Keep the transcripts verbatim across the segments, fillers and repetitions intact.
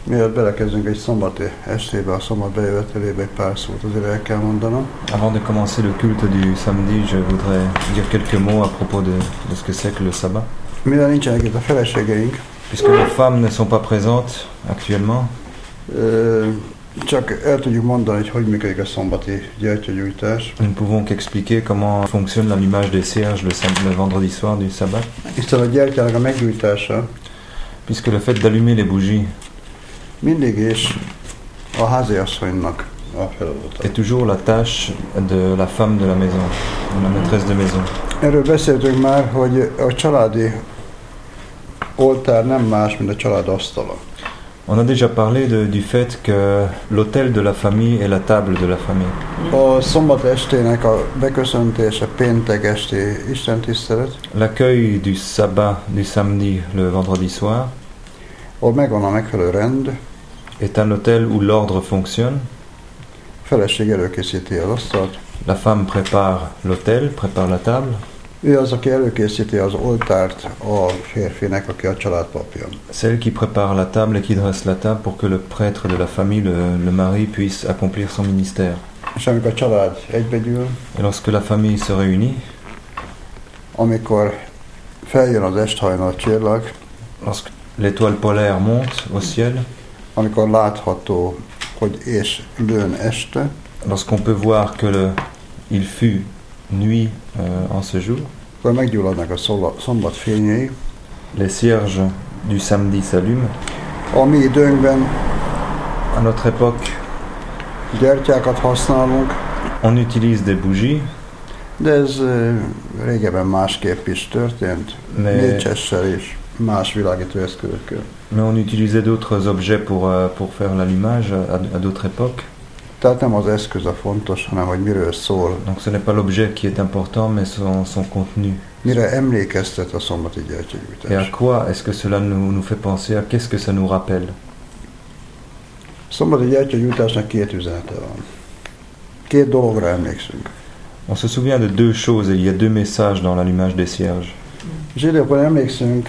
Mielőtt belekezdünk egy szombati estébe, a szombat bejövetelébe egy pár szót azért el kell mondanom. Avant de commencer le culte du samedi, je voudrais dire quelques mots à propos de, de ce que c'est que le sabbat. Mivel nincsenek itt a feleségeink, Puisque les femmes ne sont pas présentes actuellement, ö, csak el tudjuk mondani, hogy hogy működik a szombati gyertyagyújtás. nous ne pouvons qu'expliquer comment fonctionne l'allumage des cierges le, sam- le vendredi soir du sabbat. Hiszen a gyertyának a meggyújtása Puisque le fait d'allumer les bougies mindig is a háziasszonynak a feladata. est toujours la tâche de la femme de la maison, de la maîtresse de maison. Erről beszéltünk már, hogy a családi oltár nem más, mint a család asztala. On a déjà parlé de, du fait que l'autel de la famille est la table de la famille. A szombat estének a beköszöntése, péntek esti istentisztelet, L'accueil du sabbat du samedi le vendredi soir ahol megvan a megfelelő rend, est un hôtel où l'ordre fonctionne. a feleség előkészíti az asztalt, La femme prépare l'hôtel, prépare la table. ő az, aki előkészíti az oltárt a férfinek, aki a családpapja. Celle qui prépare la table et qui dresse la table pour que le prêtre de la famille, le, le mari, puisse accomplir son ministère. És amikor a család egybegyűl, Et lorsque la famille se réunit, amikor feljön az esthajnal csillag, lorsque l'étoile polaire monte au ciel, amikor látható, hogy és lőn este, lorsqu'on peut voir que le, il fut nuit euh, en ce jour, akkor meggyulladnak a szola- szombat fényei. les cierges du samedi s'allument. A mi időnkben À notre époque, gyertyákat használunk, on utilise des bougies, de ez ö, régebben másképp is történt, Mais- négyessel és más világító eszközökkel. mais on utilisait d'autres objets pour, euh, pour faire l'allumage à, à d'autres époques. Tehát nem az eszköz a fontos, hanem hogy miről szól, Donc ce n'est pas l'objet qui est important, mais son, son contenu. mire emlékeztet a szombati Et à gyertyagyújtás. quoi est-ce que cela nous, nous fait penser? À qu'est-ce que ça nous rappelle? Szombati gyertyagyújtásnak két üzenete van. Két dologra emlékszünk. On se souvient de deux choses, et il y a deux messages dans l'allumage des cierges. Zsidókban emlékszünk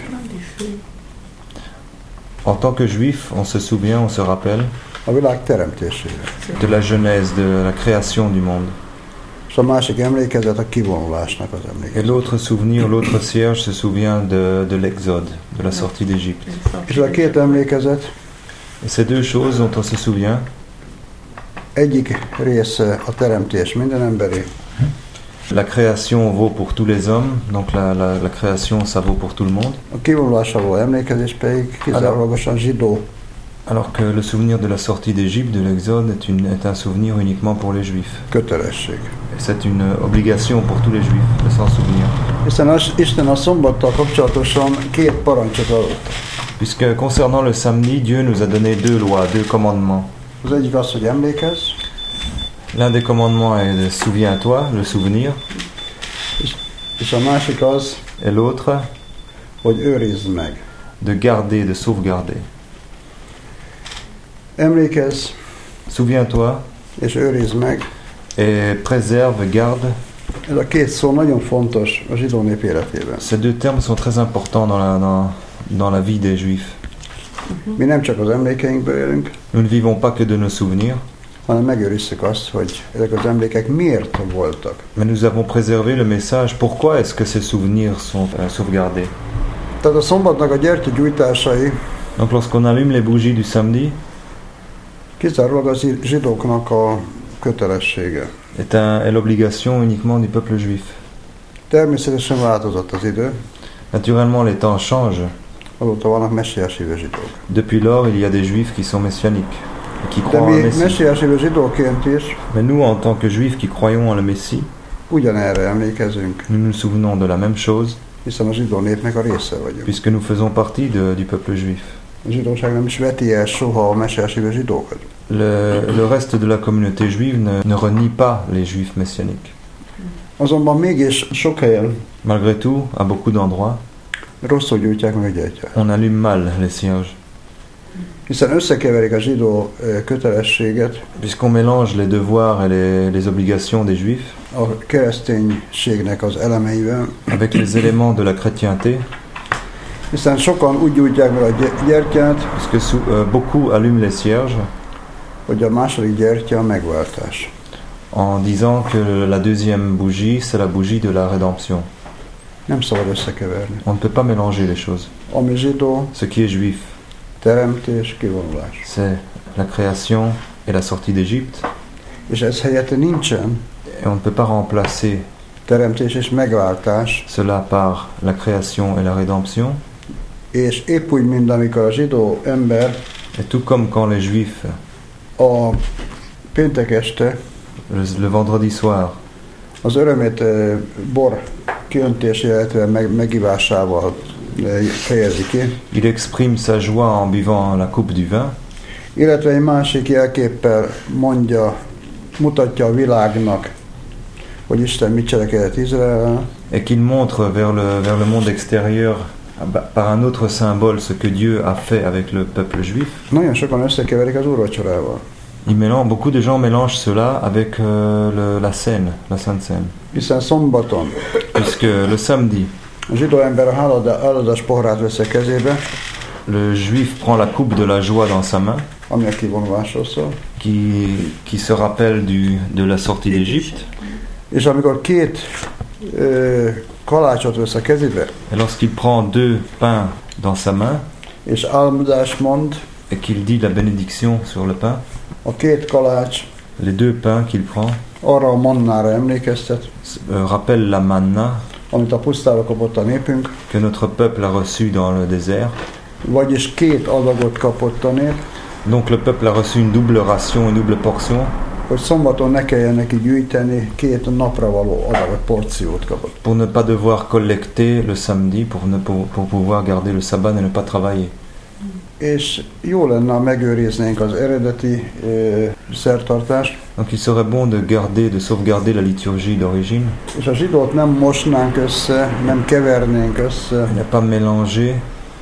En tant que juif, on se souvient, on se rappelle a világ teremtésére. de la genèse, de la création du monde. És a másik emlékezet a kivonulásnak az Et emlékezet. l'autre souvenir, l'autre cierge se souvient de, de l'exode, de la sortie d'Égypte. És a két emlékezet Et ces deux choses dont on se souvient, egyik része a teremtés minden emberi, la création vaut pour tous les hommes, donc la, la, la création ça vaut pour tout le monde, a kivonulásra való emlékezés pedig kizárólagosan zsidó. alors que le souvenir de la sortie d'Égypte, de l'exode, est, une, est un souvenir uniquement pour les juifs. Kötelesség. Et c'est une obligation pour tous les juifs de s'en souvenir. Hiszen az, Isten a szombattal kapcsolatosan két parancsot adott. Puisque concernant le samedi, Dieu nous a donné deux lois, deux commandements. Az egyik az, hogy emlékezz, L'un des commandements est de souviens-toi, le souvenir, és a másik az, et l'autre hogy őrizd meg. de garder, de sauvegarder. Emlékezz Souviens-toi és őrizd meg. et préserve, garde. Ez a két szó nagyon fontos a zsidó nép életében. Ces deux termes sont très importants dans la, dans, dans la vie des juifs. Mi nem csak az emlékeinkből élünk, Nous ne vivons pas que de nos souvenirs, hanem megőrizzük azt, hogy ezek az emlékek miért voltak. mais nous avons préservé le message. Pourquoi est-ce que ces souvenirs sont euh, sauvegardés? Tehát a szombatnak a gyertyagyújtásai Donc lorsqu'on allume les bougies du samedi, kizárólag az zsidóknak a kötelessége. est, un, est l'obligation uniquement du peuple juif. Természetesen változott az idő, Naturellement, les temps changent. azóta vannak messiás hívő zsidók. Depuis lors, il y a des juifs qui sont messianiques, et qui De croient en mi le Messie. messiás hívő zsidóként is Mais nous, en tant que juifs qui croyons en le Messie, ugyanerre emlékezünk, nous nous souvenons de la même chose, hiszen a zsidó népnek a része vagyunk. puisque nous faisons partie de, du peuple juif. A zsidóság nem is veti el soha a messiás hívő zsidókat. Le, le reste de la communauté juive ne, ne renie pas les juifs messianiques. Azonban mégis sok helyen Malgré tout, à beaucoup d'endroits, rosszul gyújtják meg a gyertyát. on allume mal les cierges, Hiszen összekeverik a zsidó ö, kötelességet puisqu'on mélange les devoirs et les, les obligations des juifs a kereszténységnek az elemeivel, avec les éléments de la chrétienté, Hiszen sokan úgy gyújtják meg a gy- gyertyát, Parce que sou- euh, beaucoup allument les cierges hogy a második gyertya a megváltás. en disant que la deuxième bougie, c'est la bougie de la rédemption. Nem szabad összekeverni. On ne peut pas mélanger les choses. Ami zsidó, Ce qui est juif, teremtés, kivonulás. c'est la création et la sortie d'Égypte. És ez helyette nincsen Et on ne peut pas remplacer teremtés és megváltás, cela par la création et la rédemption. és épp úgy, mint amikor a zsidó ember Et tout comme quand les juifs, a péntek este le, le vendredi soir, az örömét eh, bor kiöntésével, illetve meg, megivásával eh, fejezi ki, il exprime sa joie en buvant la coupe du vin, illetve egy másik jelképpel mondja, mutatja a világnak, hogy Isten mit cselekedett Izrael, et qu'il montre vers le, vers le monde extérieur par un autre symbole ce que Dieu a fait avec le peuple juif. nagyon sokan összekeverik az úrvacsorával. Il mélange, beaucoup de gens mélangent cela avec euh, le- la scène, la Sainte Seine. Hiszen szombaton Puisque le samedi, a zsidó ember a hálada- háladás poharát vesz a kezébe, le juif prend la coupe de la joie dans sa main, ami a kivonulásról szól, qui, qui se rappelle du, de la sortie d'Égypte. és amikor két ö, kalácsot vesz a kezébe, Et lorsqu'il prend deux pains dans sa main, és álmodást mond, et qu'il dit la bénédiction sur le pain, a két kalács les deux pains qu'il prend arra a mannára emlékeztet, euh, rappellent la manna amit a pusztába kapott a népünk, que notre peuple a reçue dans le désert. vagyis két adagot kapott a nép, Donc le peuple a reçu une double ration, une double portion, hogy szombaton ne kelljen neki gyűjteni, két napra való adagot, porciót kapott. pour ne pas devoir collecter le samedi, pour, ne, pour, pour pouvoir garder le sabbat et ne pas travailler. És jó lenne, ha megőriznénk az eredeti ö, szertartást, Donc il serait bon de garder, de sauvegarder la liturgie d'origine, és a zsidót nem mosnánk össze, nem kevernénk össze et ne pas mélanger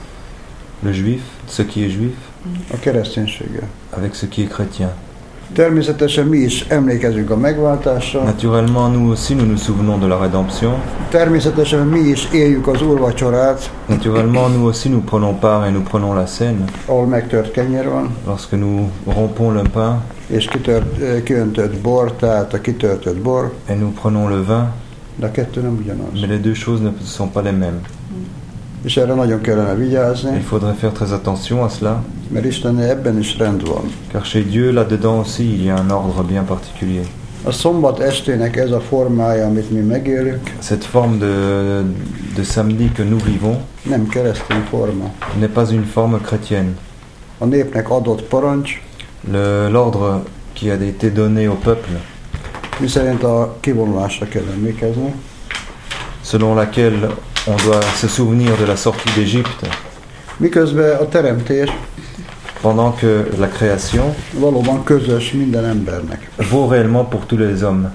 le juif, ce qui est juif, a kereszténységgel. avec ce qui est chrétien. Természetesen mi is emlékezünk a megváltásra, Naturellement, nous aussi, nous nous souvenons de la rédemption. természetesen mi is éljük az úrvacsorát, Naturellement, nous aussi, nous prenons part et nous prenons la scène ahol megtört kenyér van, lorsque nous rompons le pain és kitört, ö, kiöntött bor, tehát a kitöltött bor, et nous prenons le vin, de a kettő nem ugyanaz. mais les deux choses ne sont pas les mêmes. És erre nagyon kellene vigyázni, Il faudrait faire très attention à cela, mert Istennél ebben is rend van. car chez Dieu, là-dedans aussi, il y a un ordre bien particulier. A szombat estének ez a formája, amit mi megélünk, Cette forme de, de samedi que nous vivons nem keresztény forma. n'est pas une forme chrétienne. A népnek adott parancs, Le- L'ordre qui a été donné au peuple, miszerint a kivonulásra kell emlékezni, selon laquelle on doit se souvenir de la sortie d'Égypte, miközben a teremtés pendant que la création valóban közös minden embernek. vaut réellement pour tous les hommes.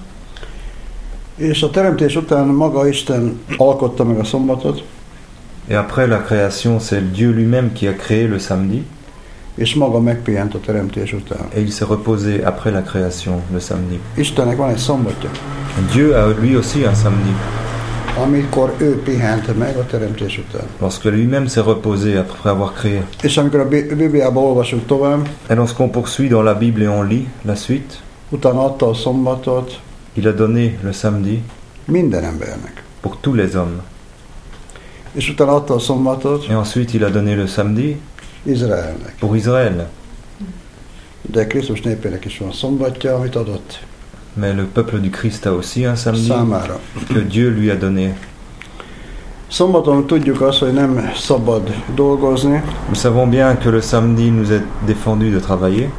És a teremtés után maga Isten alkotta meg a szombatot, Et après la création, c'est Dieu lui-même qui a créé le samedi, és maga megpihent a teremtés után. et il s'est reposé après la création, le samedi. Istennek van egy szombatja, Dieu a lui aussi un samedi, amikor ő pihent meg a teremtés után. lorsque lui-même s'est reposé après avoir créé. És amikor a Bi- Bibliában olvasunk tovább, Et lorsqu'on poursuit dans la Bible et on lit la suite, utána adta a szombatot il a donné le samedi minden embernek. pour tous les hommes. És utána adta a szombatot Et ensuite, il a donné le samedi Izraelnek. pour Israël. De Krisztus népének is van szombatja, amit adott Mais le peuple du Christ a aussi un samedi számára. que Dieu lui a donné. Szombaton tudjuk azt, hogy nem szabad dolgozni, Nous savons bien que le samedi nous est défendu de travailler.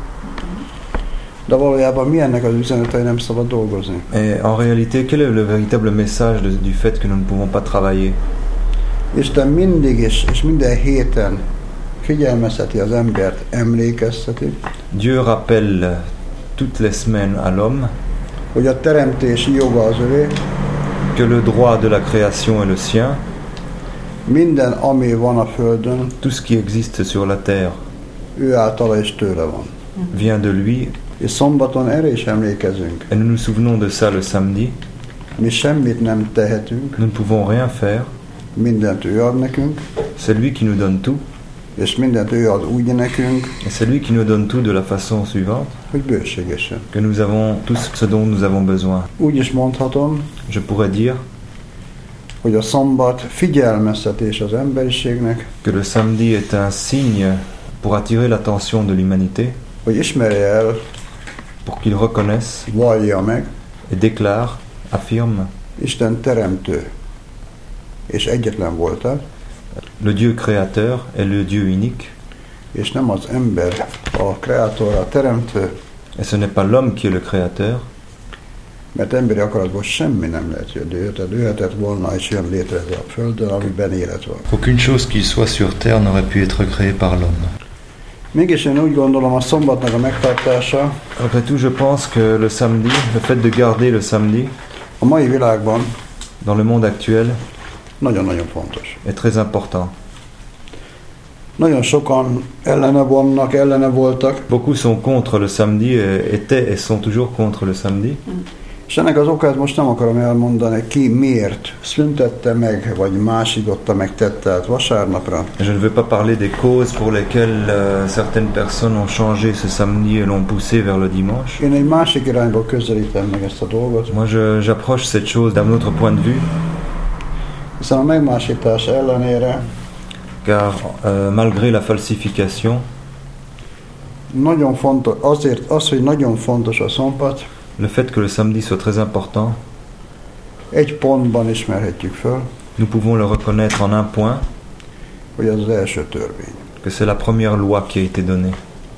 de valójában mi ennek az üzenete, hogy nem szabad dolgozni? Et en réalité, quel est le véritable message de- du fait que nous ne pouvons pas travailler? Isten mindig is, és minden héten figyelmezteti az embert, emlékezteti, Dieu rappelle toutes les semaines à l'homme hogy a teremtési joga az övé, que le droit de la création est le sien, minden, ami van a földön, tout ce qui existe sur la terre ő általa és tőle van. vient de lui, És szombaton erre is emlékezünk. et nous nous souvenons de ça le samedi. Mi semmit nem tehetünk, Nous ne pouvons rien faire mindent ő ad nekünk, C'est lui qui nous donne tout, és mindent ő ad úgy nekünk, et c'est lui qui nous donne tout de la façon suivante, hogy bőségesen. que nous avons tout ce dont nous avons besoin. Úgy is mondhatom, Je pourrais dire hogy a szombat figyelmeztetés az emberiségnek, que le samedi est un signe pour attirer l'attention de l'humanité, hogy ismerje el, pour qu'il reconnaisse vallja meg, et déclare, affirme Isten teremtő és egyetlen voltát, le Dieu créateur est le Dieu unique, és nem az ember a kreátor, a teremtő, et ce n'est pas l'homme qui est le créateur, mert emberi akaratból semmi nem lehet jönni. Tehát jöhetett volna és jön létre a földön, amiben élet van. aucune chose qui soit sur terre n'aurait pu être créée par l'homme. Mégis én úgy gondolom, a szombatnak a megtartása Après tout, je pense que le samedi, le fait de garder le samedi a mai világban dans le monde actuel nagyon-nagyon fontos. est très important. Nagyon sokan ellene vannak, ellene voltak, Beaucoup sont contre le samedi, et étaient et sont toujours contre le samedi. és ennek az okát most nem akarom elmondani, ki miért szüntette meg, vagy másította meg, tette át vasárnapra. Je ne veux pas parler des causes pour lesquelles euh, certaines personnes ont changé ce samedi et l'ont poussé vers le dimanche. Én egy másik irányból közelítem meg ezt a dolgot, Moi, je- j'approche cette chose d'un autre point de vue, hiszen a megmásítás ellenére car euh, malgré la falsification, nagyon fontos, azért az, hogy nagyon fontos a szombat, le fait que le samedi soit très important, egy pontban ismerhetjük föl, nous pouvons le reconnaître en un point, hogy ez az első törvény. que c'est la première loi qui a été donnée.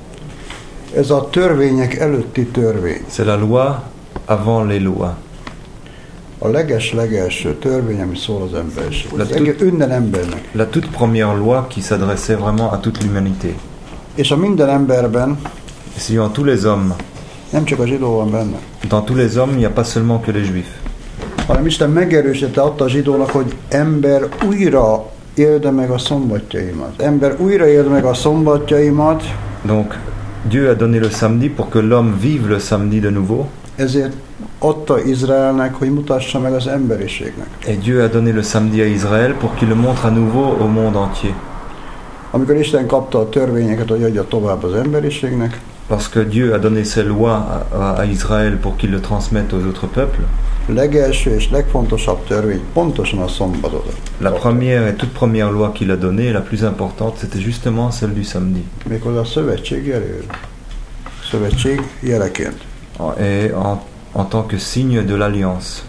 Ez a törvények előtti törvény. C'est la loi avant les lois. A leges-legelső törvény, ami szól az emberiséghez. La Az egész minden embernek. La toute première loi qui s'adressait vraiment à toute l'humanité. És a minden emberben, Et si en tous les hommes, nem csak a zsidó van benne, dans tous les hommes, il n'y a pas seulement que les juifs, hanem Isten megerősítette, adta a zsidónak, hogy ember újra élde meg a szombatjaimat. Ember újra élde meg a szombatjaimat, donc Dieu a donné le samedi pour que l'homme vive le samedi de nouveau, ezért adta Izraelnek, hogy mutassa meg az emberiségnek. et Dieu a donné le samedi à Israël pour qu'il le montre à nouveau au monde entier. Amikor Isten kapta a törvényeket, hogy adja tovább az emberiségnek, Parce que Dieu a donné ses lois à, à- à Israël pour qu'il le transmette aux autres peuples, legelső és legfontosabb törvény pontosan a szombatot. la première et toute première loi qu'il a donnée, la plus importante, c'était justement celle du samedi. Méghozzá a szövetség jelő. Szövetség jeleként. Et en, en tant que signe de l'alliance.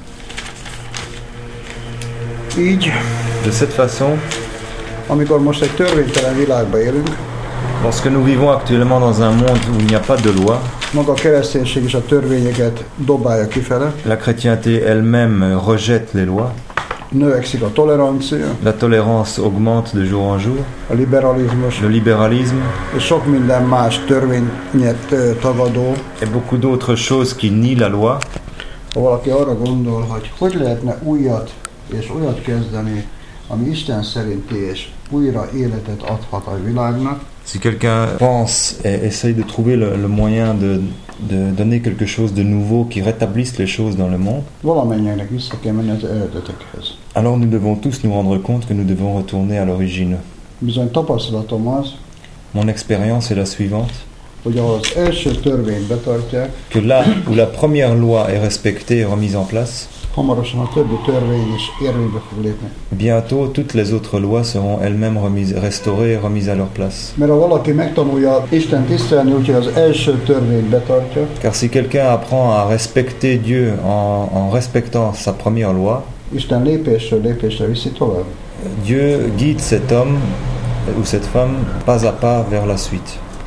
Így, De cette façon, amikor most egy törvénytelen világban élünk, lorsque nous vivons actuellement dans un monde où il n'y a pas de loi, maga a kereszténység is a törvényeket dobálja kifele, la chrétienté elle-même rejette les lois, növekszik a tolerancia, la tolérance augmente de jour en jour, a liberalizmus, le libéralisme és sok minden más törvényet ö, tagadó. et beaucoup d'autres choses qui nient la loi. Ha valaki arra gondol, hogy hogy lehetne újat és olyat kezdeni, ami Isten szerinti és újra életet adhat a világnak, Si quelqu'un pense et essaye de trouver le, le moyen de, de donner quelque chose de nouveau qui rétablisse les choses dans le monde, valamennyire vissza kell menni az eredetekhez. alors nous devons tous nous rendre compte que nous devons retourner à l'origine. Bizony tapasztalatom az, Mon expérience est la suivante, hogy ahol az első törvényt betartják, que là où la première loi est respectée et remise en place, hamarosan a többi törvény is érvénybe fog lépni. bientôt toutes les autres lois seront elles-mêmes remises, restaurées et remises à leur place. Mert ha valaki megtanulja Isten tisztelni, úgyhogy az első törvényt betartja, Car si quelqu'un apprend à respecter Dieu en, en respectant sa première loi, Isten lépésről lépésre viszi tovább. Dieu guide cet homme ou cette femme pas à pas vers la suite.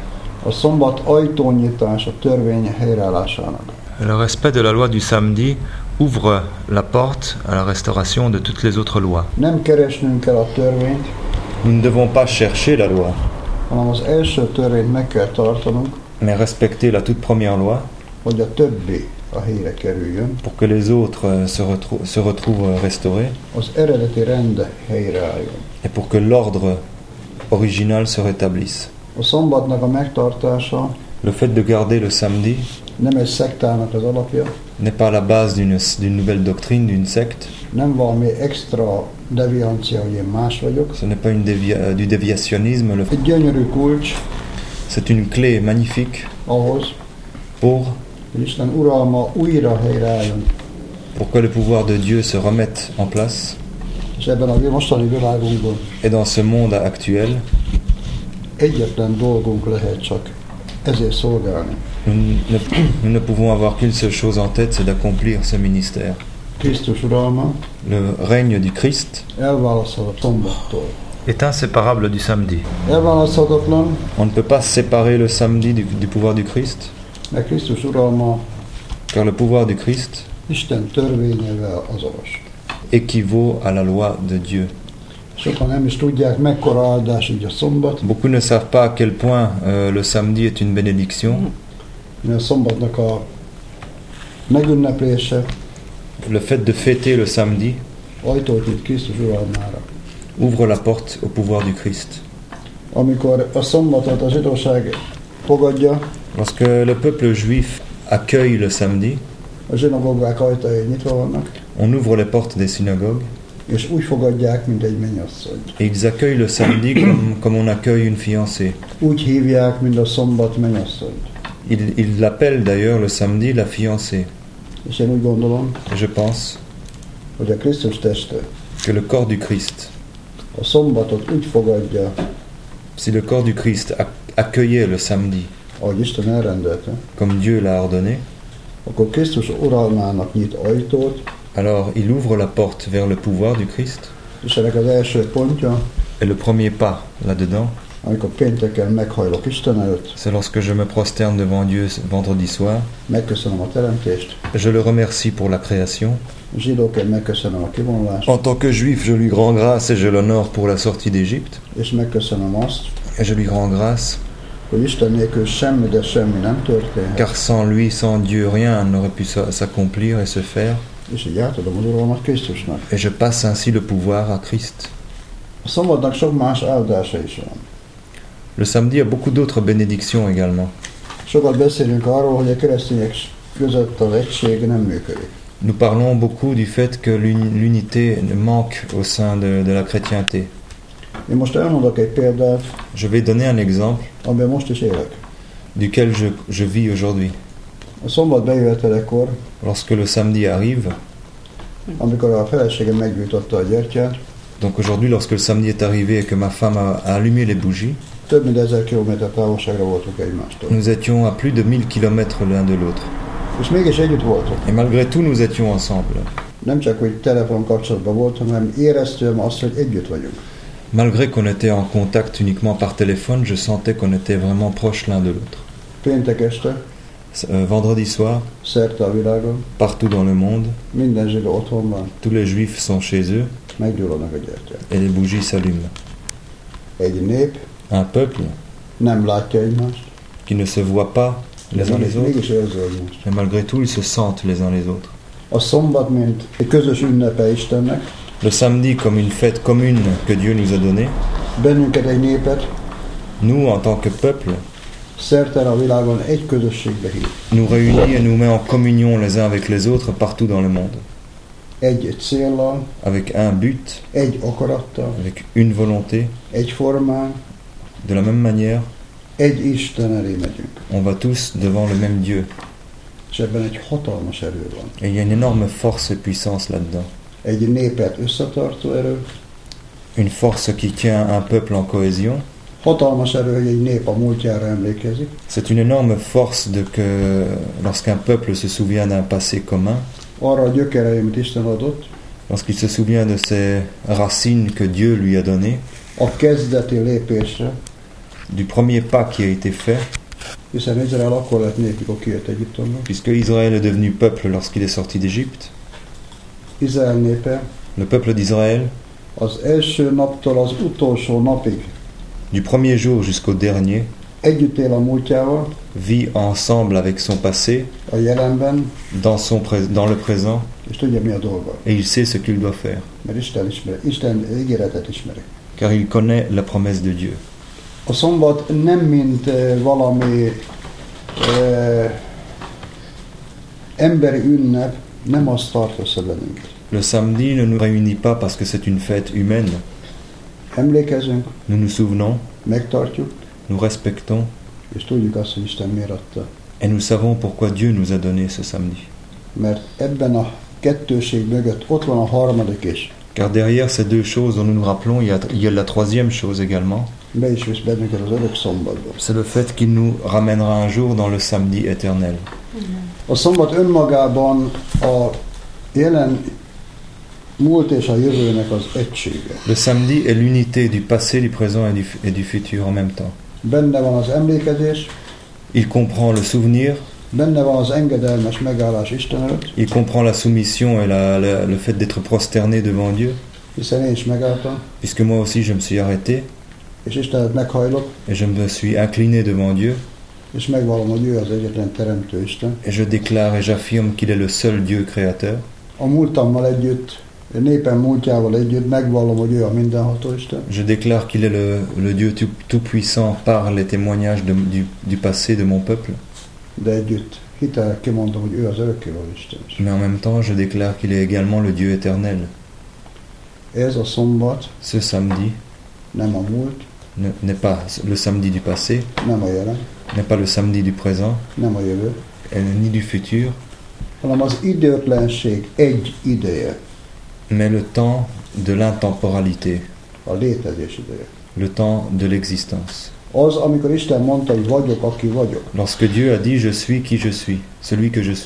A szombat ajtónyitás a törvény helyreállásának. Le respect de la loi du samedi ouvre la porte à la restauration de toutes les autres lois. Nem keresnünk kell a törvényt, Nous ne devons pas chercher la loi, hanem az első törvényt meg kell tartanunk, mais respecter la toute première loi hogy a többi a helyre kerüljön, pour que les autres se, retrou- se retrouvent restaurés az eredeti rend helyreálljon. et pour que l'ordre original se rétablisse. A szombatnak a megtartása Le fait de garder le samedi nem egy szektának az alapja, n'est pas la base d'une d'une nouvelle doctrine, d'une secte. nem valami extra deviancia, hogy én más vagyok. Ce n'est pas une dévia- du déviationnisme, le- Egy gyönyörű kulcs c'est une clé magnifique ahhoz, pour, hogy Isten uralma újra helyreálljon. pour que le pouvoir de Dieu se remette en place. És ebben a mostani világunkban Et dans ce monde actuel, egyetlen dolgunk lehet csak ezért szolgálni. nous ne, nous ne pouvons avoir qu'une seule chose en tête, c'est d'accomplir ce ministère. Krisztus uralma Le règne du Christ elválaszthatatlan szombattól. est inséparable du samedi. Elválaszthatatlan, On ne peut pas séparer le samedi du, du pouvoir du Christ, mert Krisztus uralma car le pouvoir du Christ Isten törvényével azonos. équivaut à la loi de Dieu. Sokan nem is tudják, mekkora áldás így a szombat, Beaucoup ne savent pas à quel point euh, le samedi est une bénédiction. mert a szombatnak a megünneplése Le fait de fêter le samedi ajtót nyit Krisztus uralmára. ouvre la porte au pouvoir du Christ. Amikor a szombatot a zsidóság fogadja, Lorsque le peuple juif accueille le samedi, a zsinagógák ajtai nyitva vannak, on ouvre les portes des synagogues és úgy fogadják, mint egy mennyasszony. et ils accueillent le samedi comme, comme on accueille une fiancée. Úgy hívják, mint a szombat mennyasszonyt. Ils ils l'appellent d'ailleurs le samedi la fiancée. És én úgy gondolom, Et je pense hogy a Krisztus teste que le corps du Christ, a szombatot úgy fogadja, si le corps du Christ ac- accueillait le samedi ahogy Isten elrendelte, comme Dieu l'a ordonné, akkor Krisztus uralmának nyit ajtót, alors il ouvre la porte vers le pouvoir du Christ. és ennek az első pontja, Et le premier pas là-dedans, amikor pénteken meghajlok Isten előtt, c'est lorsque je me prosterne devant Dieu vendredi soir. megköszönöm a teremtést, Je le remercie pour la création. zsidóként megköszönöm a kivonulást, En tant que juif, je lui rends grâce et je l'honore pour la sortie d'Égypte. és megköszönöm azt, Et je lui rends grâce, hogy Isten nélkül semmi, de semmi nem történhet, car sans lui, sans Dieu, rien n'aurait pu s'a- s'accomplir et se faire. és így átadom az uralmat Krisztusnak. Et je passe ainsi le pouvoir à Christ. A szombatnak sok más áldása is van. Le samedi a beaucoup d'autres bénédictions également. Sokat beszélünk arról, hogy a keresztények között az egység nem működik. Nous parlons beaucoup du fait que l'uni- l'unité manque au sein de, de la chrétienté. Én most elmondok egy példát, Je vais donner un exemple amiben most is élek. duquel je, je vis aujourd'hui. A szombat bejövetelekor, Lorsque le samedi arrive, amikor a feleségem meggyújtotta a gyertyát, donc aujourd'hui lorsque le samedi est arrivé et que ma femme a, a allumé les bougies, több mint ezer kilométer távolságra voltunk egymástól. nous étions à plus de mille kilomètres l'un de l'autre. És mégis együtt voltunk. Et malgré tout, nous étions ensemble. Nem csak, hogy telefon kapcsolatban voltam, hanem éreztem azt, hogy együtt vagyunk. Malgré qu'on était en contact uniquement par téléphone, je sentais qu'on était vraiment proches l'un de l'autre. Péntek este, Euh, vendredi soir, szerte a világon, partout dans le monde, minden zsidó otthon van, tous les juifs sont chez eux meggyullanak a gyertyák. et les bougies s'allument. Egy nép Un peuple nem látja egymást, qui ne se voit pas les uns mégis, les autres, mégis érzi egymást. mais malgré tout, ils se sentent les uns les autres. A szombat, mint egy közös ünnepe Istennek, Le samedi comme une fête commune que Dieu nous a donnée, bennünket egy népet nous, en tant que peuple, szerte a világon egy közösségbe hív. nous réunit et nous met en communion les uns avec les autres partout dans le monde, Egy céllal, avec un but, egy akarattal, avec une volonté. egy formán, De la même manière, egy Isten elé megyünk. on va tous devant le même Dieu. És ebben egy hatalmas erő van. Et il y a une énorme force et puissance là-dedans. Egy népet összetartó erő, Une force qui tient un peuple en cohésion. hatalmas erő, hogy egy nép a múltjára emlékezik, C'est une énorme force de que lorsqu'un peuple se souvient d'un passé commun, arra a gyökerei, amit Isten adott, lorsqu'il se souvient de ces racines que Dieu lui a données, a kezdeti lépésre, du premier pas qui a été fait, hiszen Izrael akkor lett nép, mikor kijött Egyiptomból. puisque Israël est devenu peuple lorsqu'il est sorti d'Égypte. Izrael népe Le peuple d'Israël, az első naptól az utolsó napig du premier jour jusqu'au dernier, együtt él a múltjával, vit ensemble avec son passé, a jelenben, dans, son pré- dans le présent, és tudja, mi a dolga. et il sait ce qu'il doit faire, Mert Isten ismeri, Isten ígéretet ismeri. car il connaît la promesse de Dieu. A szombat nem mint eh, valami eh, emberi ünnep, nem az tart össze bennünket. Le samedi ne nous réunit pas parce que c'est une fête humaine. Emlékezünk, Nous nous souvenons, megtartjuk, nous respectons és tudjuk azt, hogy Isten miért adta. et nous savons pourquoi Dieu nous a donné ce samedi. Mert ebben a kettőség mögött ott van a harmadik is. Car derrière ces deux choses dont nous nous rappelons, il y a, il y a la troisième chose également. Be is visz bennünket az örök szombatba. C'est le fait qu'il nous ramènera un jour dans le samedi éternel. A szombat önmagában a jelen, múlt és a jövőnek az egysége. Le samedi est l'unité du passé, du présent et du, et du futur en même temps. Benne van az emlékezés, Il comprend le souvenir, benne van az engedelmes megállás Isten előtt, il comprend la soumission et la, la- le fait d'être prosterné devant Dieu, hiszen én is megálltam, puisque moi aussi je me suis arrêté és Istenet meghajlok, et je me suis incliné devant Dieu és megvallom, hogy ő az egyetlen teremtő Isten. et je déclare et j'affirme qu'il est le seul Dieu créateur. A múltammal együtt, a népem múltjával együtt megvallom, hogy ő a mindenható Isten. Je déclare qu'il est le, le Dieu tout- tout-puissant par les témoignages de- du, du passé de mon peuple, De együtt hitel kimondom, hogy ő az örökkévaló Isten. mais en même temps je déclare qu'il est également le Dieu éternel. Ez a szombat Ce samedi nem a múlt, ne- n'est pas le samedi du passé, nem a jelen, n'est pas le samedi du présent, nem a jövő, et ni du futur, hanem az időtlenség egy ideje, mais le temps de l'intemporalité, a létezés ideje. le temps de l'existence. Az, amikor Isten mondta, hogy vagyok, aki vagyok, Lorsque Dieu a dit « Je suis qui je suis, celui que je suis »,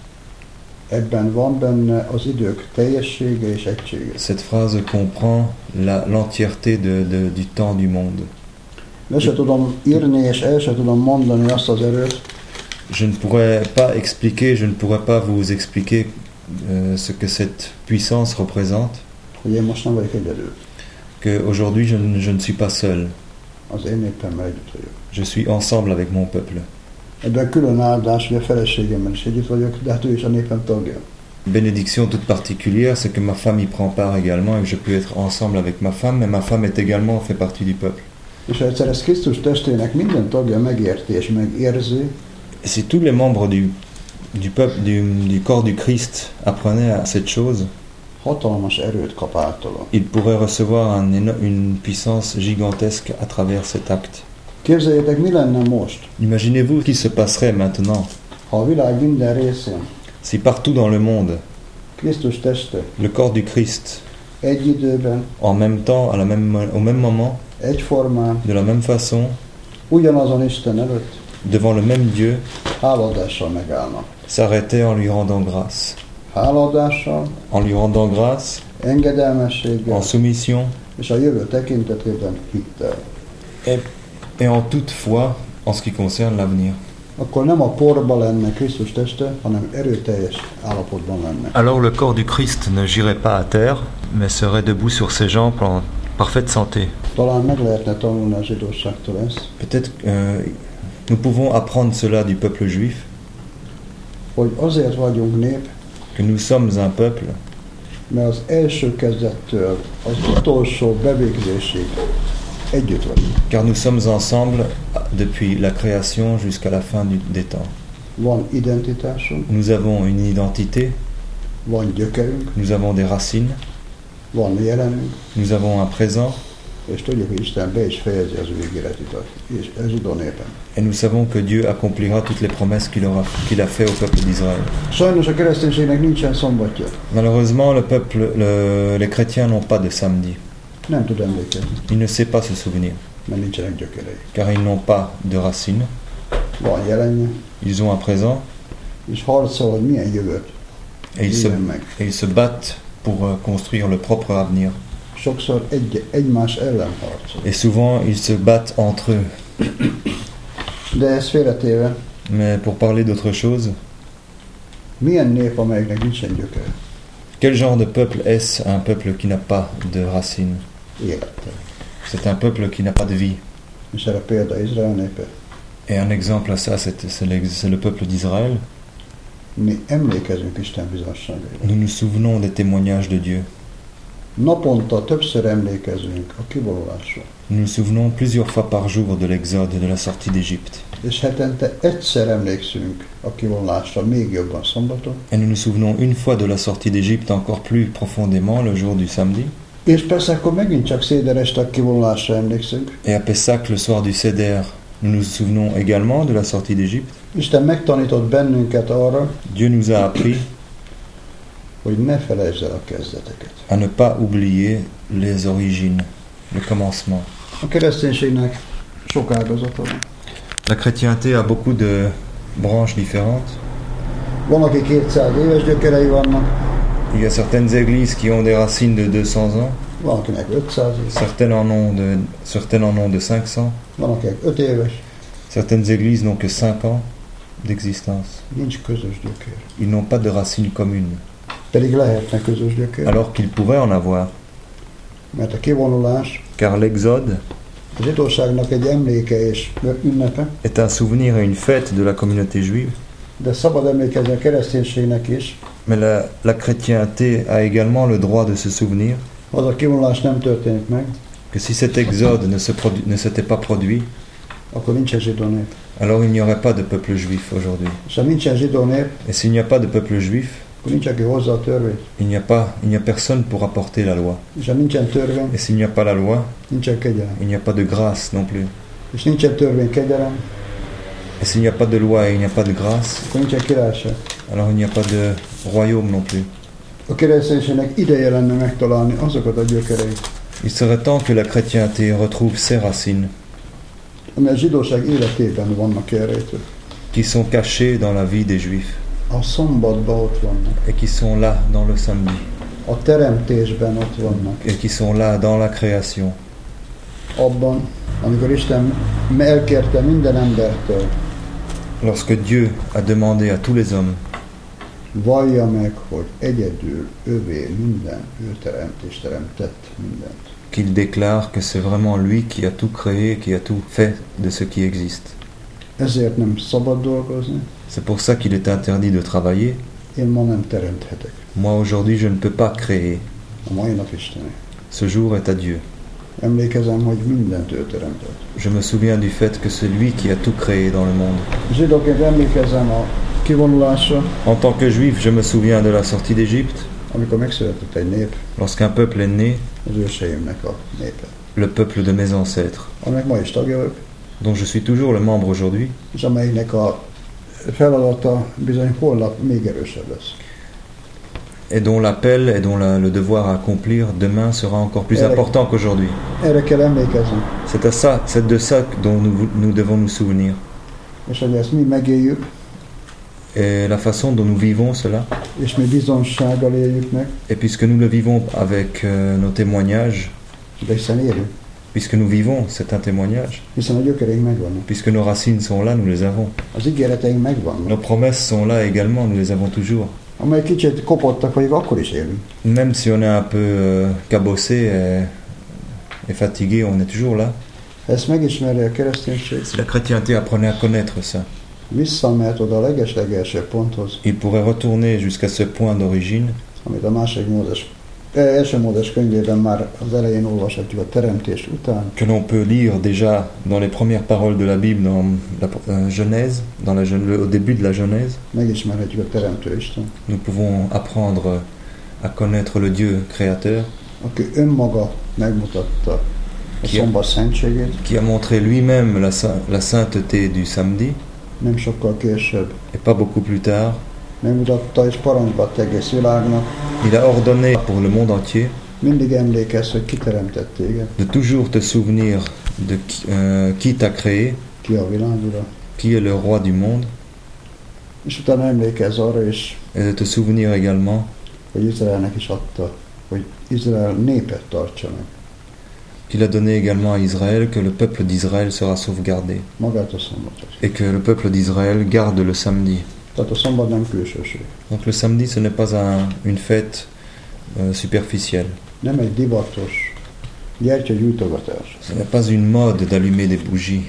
ebben van benne az idők teljessége és egysége. cette phrase comprend la- l'entièreté de, de, du temps du monde. Le se tudom írni, és el se tudom mondani azt az erőt, Je ne pourrais pas expliquer, je ne pourrais pas vous expliquer euh, ce que cette puissance représente, hogy én most nem vagyok egyedül. qu'aujourd'hui je, ne- je ne suis pas seul, Az én népemmel együtt vagyok. je suis ensemble avec mon peuple. Ebben külön áldás, hogy a feleségemmel is együtt vagyok, de hát ő is a népem tagja. Bénédiction toute particulière, c'est que ma femme y prend part également et que je peux être ensemble avec ma femme, mais ma femme est également fait partie du peuple. És ha egyszer ezt Krisztus testének minden tagja megérti és megérzi, Et si tous les membres du, du peuple, du, du corps du Christ apprenaient à cette chose, hatalmas erőt kap általa. ils pourraient recevoir un éno- une puissance gigantesque à travers cet acte. Képzeljétek, mi lenne most, Imaginez-vous ce qui se passerait maintenant ha a világ minden részén si partout dans le monde, Krisztus teste le corps du Christ, egy időben, en même temps, à la même, au même moment, egyformán, de la même façon, ugyanazon Isten előtt devant le même Dieu, hálaadással megállnak. s'arrêter en lui rendant grâce. Hálaadással, En lui rendant grâce, engedelmességgel en soumission és a jövő tekintetében hittel. et, et en toute foi en ce qui concerne l'avenir. Akkor nem a porba lenne Krisztus teste, hanem erőteljes állapotban lenne. Alors le corps du Christ ne girait pas à terre, mais serait debout sur ses jambes en parfaite santé. Talán meg lehetne tanulni a zsidóságtól ezt, Peut-être euh, nous pouvons apprendre cela du peuple juif, hogy azért vagyunk nép, que nous sommes un peuple, mert az első kezdettől az utolsó bevégzésig együtt vagyunk. car nous sommes ensemble depuis la création jusqu'à la fin du- des temps. Van identitásunk, Nous avons une identité, van gyökerünk, nous avons des racines, van jelenünk, nous avons un présent, és tudjuk, hogy Isten be is fejezi az ő ígéretét a és a zsidó népen. et nous savons que Dieu accomplira toutes les promesses qu'il aura, qu'il a fait au peuple d'Israël. Sajnos a kereszténységnek nincsen szombatja. Malheureusement, le peuple, le- les chrétiens n'ont pas de samedi. Nem tud emlékezni, Il ne sait pas se souvenir, mert nincsenek gyökerei. car ils n'ont pas de racines. Van jelenje, Ils ont un présent és harcol, hogy milyen jövőt et ils se, éljen meg. et ils se battent pour euh, construire le propre avenir. Sokszor egy, egymás ellen harcol. Et souvent, ils se battent entre eux. De ez félretéve, Mais pour parler d'autre chose, milyen nép, amelyeknek nincsen gyökere? quel genre de peuple est-ce un peuple qui n'a pas de racines? Élettel. C'est un peuple qui n'a pas de vie. És erre példa Izrael népe. Et un exemple à ça, c'est, c'est l'ex- c'est le peuple d'Israël. Mi emlékezünk Isten bizonságaira. Nous nous souvenons des témoignages de Dieu. Naponta többször emlékezünk a kivonulásra, Nous nous souvenons plusieurs fois par jour de l'Exode et de la sortie d'Égypte. és hetente egyszer emlékszünk a kivonulásra, még jobban szombaton, Et nous nous souvenons une fois de la sortie d'Égypte encore plus profondément le jour du samedi. és persze akkor megint csak szédereste a kivonulásra emlékszünk. Et à Pessah, le soir du Seder, nous nous souvenons également de la sortie d'Égypte. Isten megtanított bennünket arra, Dieu nous a appris hogy ne felejtsd el a kezdeteket. à ne pas oublier les origines, le commencement. A kereszténységnek sok ágazata van. La chrétienté a beaucoup de branches différentes. Van, aki kétszáz éves gyökerei vannak, Il y a certaines églises qui ont des racines de deux cents ans, van, akinek ötszáz éves, certaines en ont de, certaines en ont de cinq cents, van, akinek öt éves, certaines églises n'ont que cinq ans d'existence. nincs közös gyökér. Ils n'ont pas de racines communes, Pedig lehetne közös gyökér, alors qu'ils pourraient en avoir, mert a kivonulás car l'Exode a zsidóságnak egy emléke és ünnepe, est un souvenir et une fête de la communauté juive, de szabad emlékezni a kereszténységnek is, mais la, la chrétienté a également le droit de se souvenir ha az a kivonulás nem történik meg, que si cet exode ne, se produ- ne s'était pas produit, akkor nincsen zsidó nép. alors il n'y aurait pas de peuple juif aujourd'hui. És ha nincsen zsidó nép, Et s'il n'y a pas de peuple juif, akkor nincs, aki hozza a törvényt. il n'y a pas, il n'y a personne pour apporter la loi. És ha nincsen törvény, Et s'il n'y a pas la loi, nincsen kegyelem. il n'y a pas de grâce non plus. És nincsen törvény, kegyelem, Et s'il n'y a pas de loi et il n'y a pas de grâce, akkor nincsen királyság. alors il n'y a pas de royaume non plus. A kereszténységnek ideje lenne megtalálni azokat a gyökereit, Il serait temps que la chrétienté retrouve ses racines, ami a zsidóság életében vannak elrejtve. qui sont cachées dans la vie des juifs, A szombatban ott vannak, et qui sont là dans le samedi, a teremtésben ott vannak, et qui sont là dans la création. abban, amikor Isten elkérte minden embertől, Lorsque Dieu a demandé à tous les hommes vallja meg, hogy egyedül övé minden, ő teremt és teremtett mindent. qu'il déclare que c'est vraiment lui qui a tout créé, qui a tout fait de ce qui existe. Ezért nem szabad dolgozni, C'est pour ça qu'il est interdit de travailler. én ma nem teremthetek. Moi aujourd'hui je ne peux pas créer. A mai nap Istené. Ce jour est à Dieu. Emlékezem, hogy mindent ő teremtett. Je me souviens du fait que c'est lui qui a tout créé dans le monde. Zsidóként emlékezem a kivonulásra, En tant que juif, je me souviens de la sortie d'Égypte, amikor megszületett egy nép, lorsqu'un peuple est né, az őseimnek a népe, le peuple de mes ancêtres, aminek ma is tagja vagyok, dont je suis toujours le membre aujourd'hui, és amelynek a feladata bizony holnap még erősebb lesz. et dont l'appel et dont la- le devoir à accomplir demain sera encore plus Eric. important qu'aujourd'hui. Erre kell emlékezni, C'est à ça, c'est de ça dont nous, nous devons nous souvenir. és hogy ezt mi megéljük, Et la façon dont nous vivons cela, és mi bizonsággal éljük meg, et puisque nous le vivons avec euh, nos témoignages, de hiszen élünk, puisque nous vivons, c'est un témoignage, hiszen a gyökereink megvannak, puisque nos racines sont là, nous les avons. az ígéreteink megvannak, Nos promesses sont là également, nous les avons toujours. amely kicsit kopottak vagyunk, akkor is élünk. Même si on est un peu euh, cabossé et, et fatigué, on est toujours là. Ha ezt megismeri a kereszténység, Si la chrétienté apprenait à connaître ça, visszamehet oda a legeslegelső ponthoz, il pourrait retourner jusqu'à ce point d'origine, amit a második Mózes, eh, első Mózes könyvében már az elején olvashatjuk a teremtés után, que l'on peut lire déjà dans les premières paroles de la Bible, dans la euh, Genèse, dans la, Gen- le- au début de la Genèse. megismerhetjük a teremtő Isten, Nous pouvons apprendre à connaître le Dieu créateur, aki önmaga megmutatta a Ki- szombat szentségét, qui a montré lui-même la, sa- la sainteté du samedi, nem sokkal később et pas beaucoup plus tard. megmutatta és parancsba adta egész világnak, Il a ordonné pour le monde entier mindig emlékezz, hogy ki teremtett téged, de toujours te souvenir de qui, euh, qui t'a créé, ki a világ ura, qui est le roi du monde, és utána emlékezz arra is, et de te souvenir également hogy Izraelnek is adta, hogy Izrael népet tartsa meg, qu'il a donné également à Israël que le peuple d'Israël sera sauvegardé, magát a szombatot. et que le peuple d'Israël garde le samedi. Tehát a szombat nem külsőség, Donc le samedi, ce n'est pas un- une fête euh, superficielle. nem egy divatos gyertyagyújtogatás, Ce n'est pas une mode d'allumer des bougies,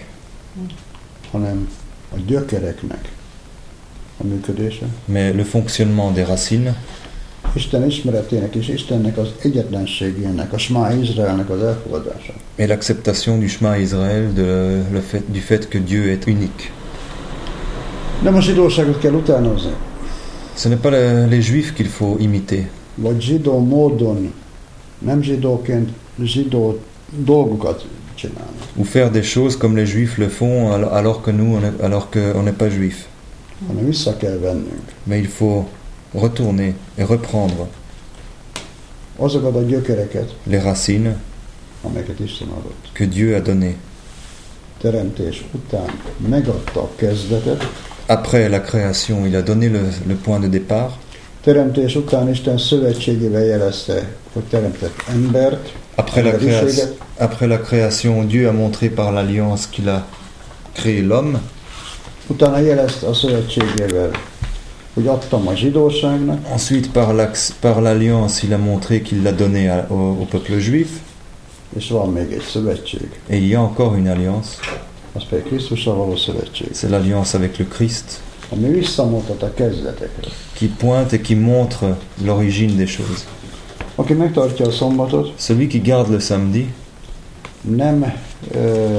hanem a gyökereknek a működése, mais le fonctionnement des racines Isten ismeretének és Istennek az egyetlenségének, a Smá Izraelnek az elfogadása. Et l'acceptation du Shema Israël, de, le fait, du fait que Dieu est unique. Nem a zsidóságot kell utánozni, Ce n'est pas le- les Juifs qu'il faut imiter, vagy zsidó módon, nem zsidóként zsidó dolgokat csinálni. ou faire des choses comme les Juifs le font al- alors que nous, on est- alors qu'on n'est pas Juifs. Hanem vissza kell vennünk Mais il faut retourner et reprendre azokat a gyökereket, les racines amelyeket Isten adott. que Dieu a données. Teremtés után megadta a kezdetet, Après la création, il a donné le, le point de départ. teremtés után Isten szövetségével jelezte, hogy teremtett embert, Après la, créa- emberiséget, après la création, Dieu a montré par l'alliance qu'il a créé l'homme. utána jelezte a szövetségével, hogy adtam a zsidóságnak, Ensuite, par, l'ax- par l'alliance, il a montré qu'il l'a donné à- au, au peuple juif. és van még egy szövetség, Et il y a encore une alliance. az pedig Krisztussal való szövetség, C'est l'alliance avec le Christ ami visszamutat a kezdetekre. qui pointe et qui montre l'origine des choses. Aki megtartja a szombatot, Celui qui garde le samedi nem ö,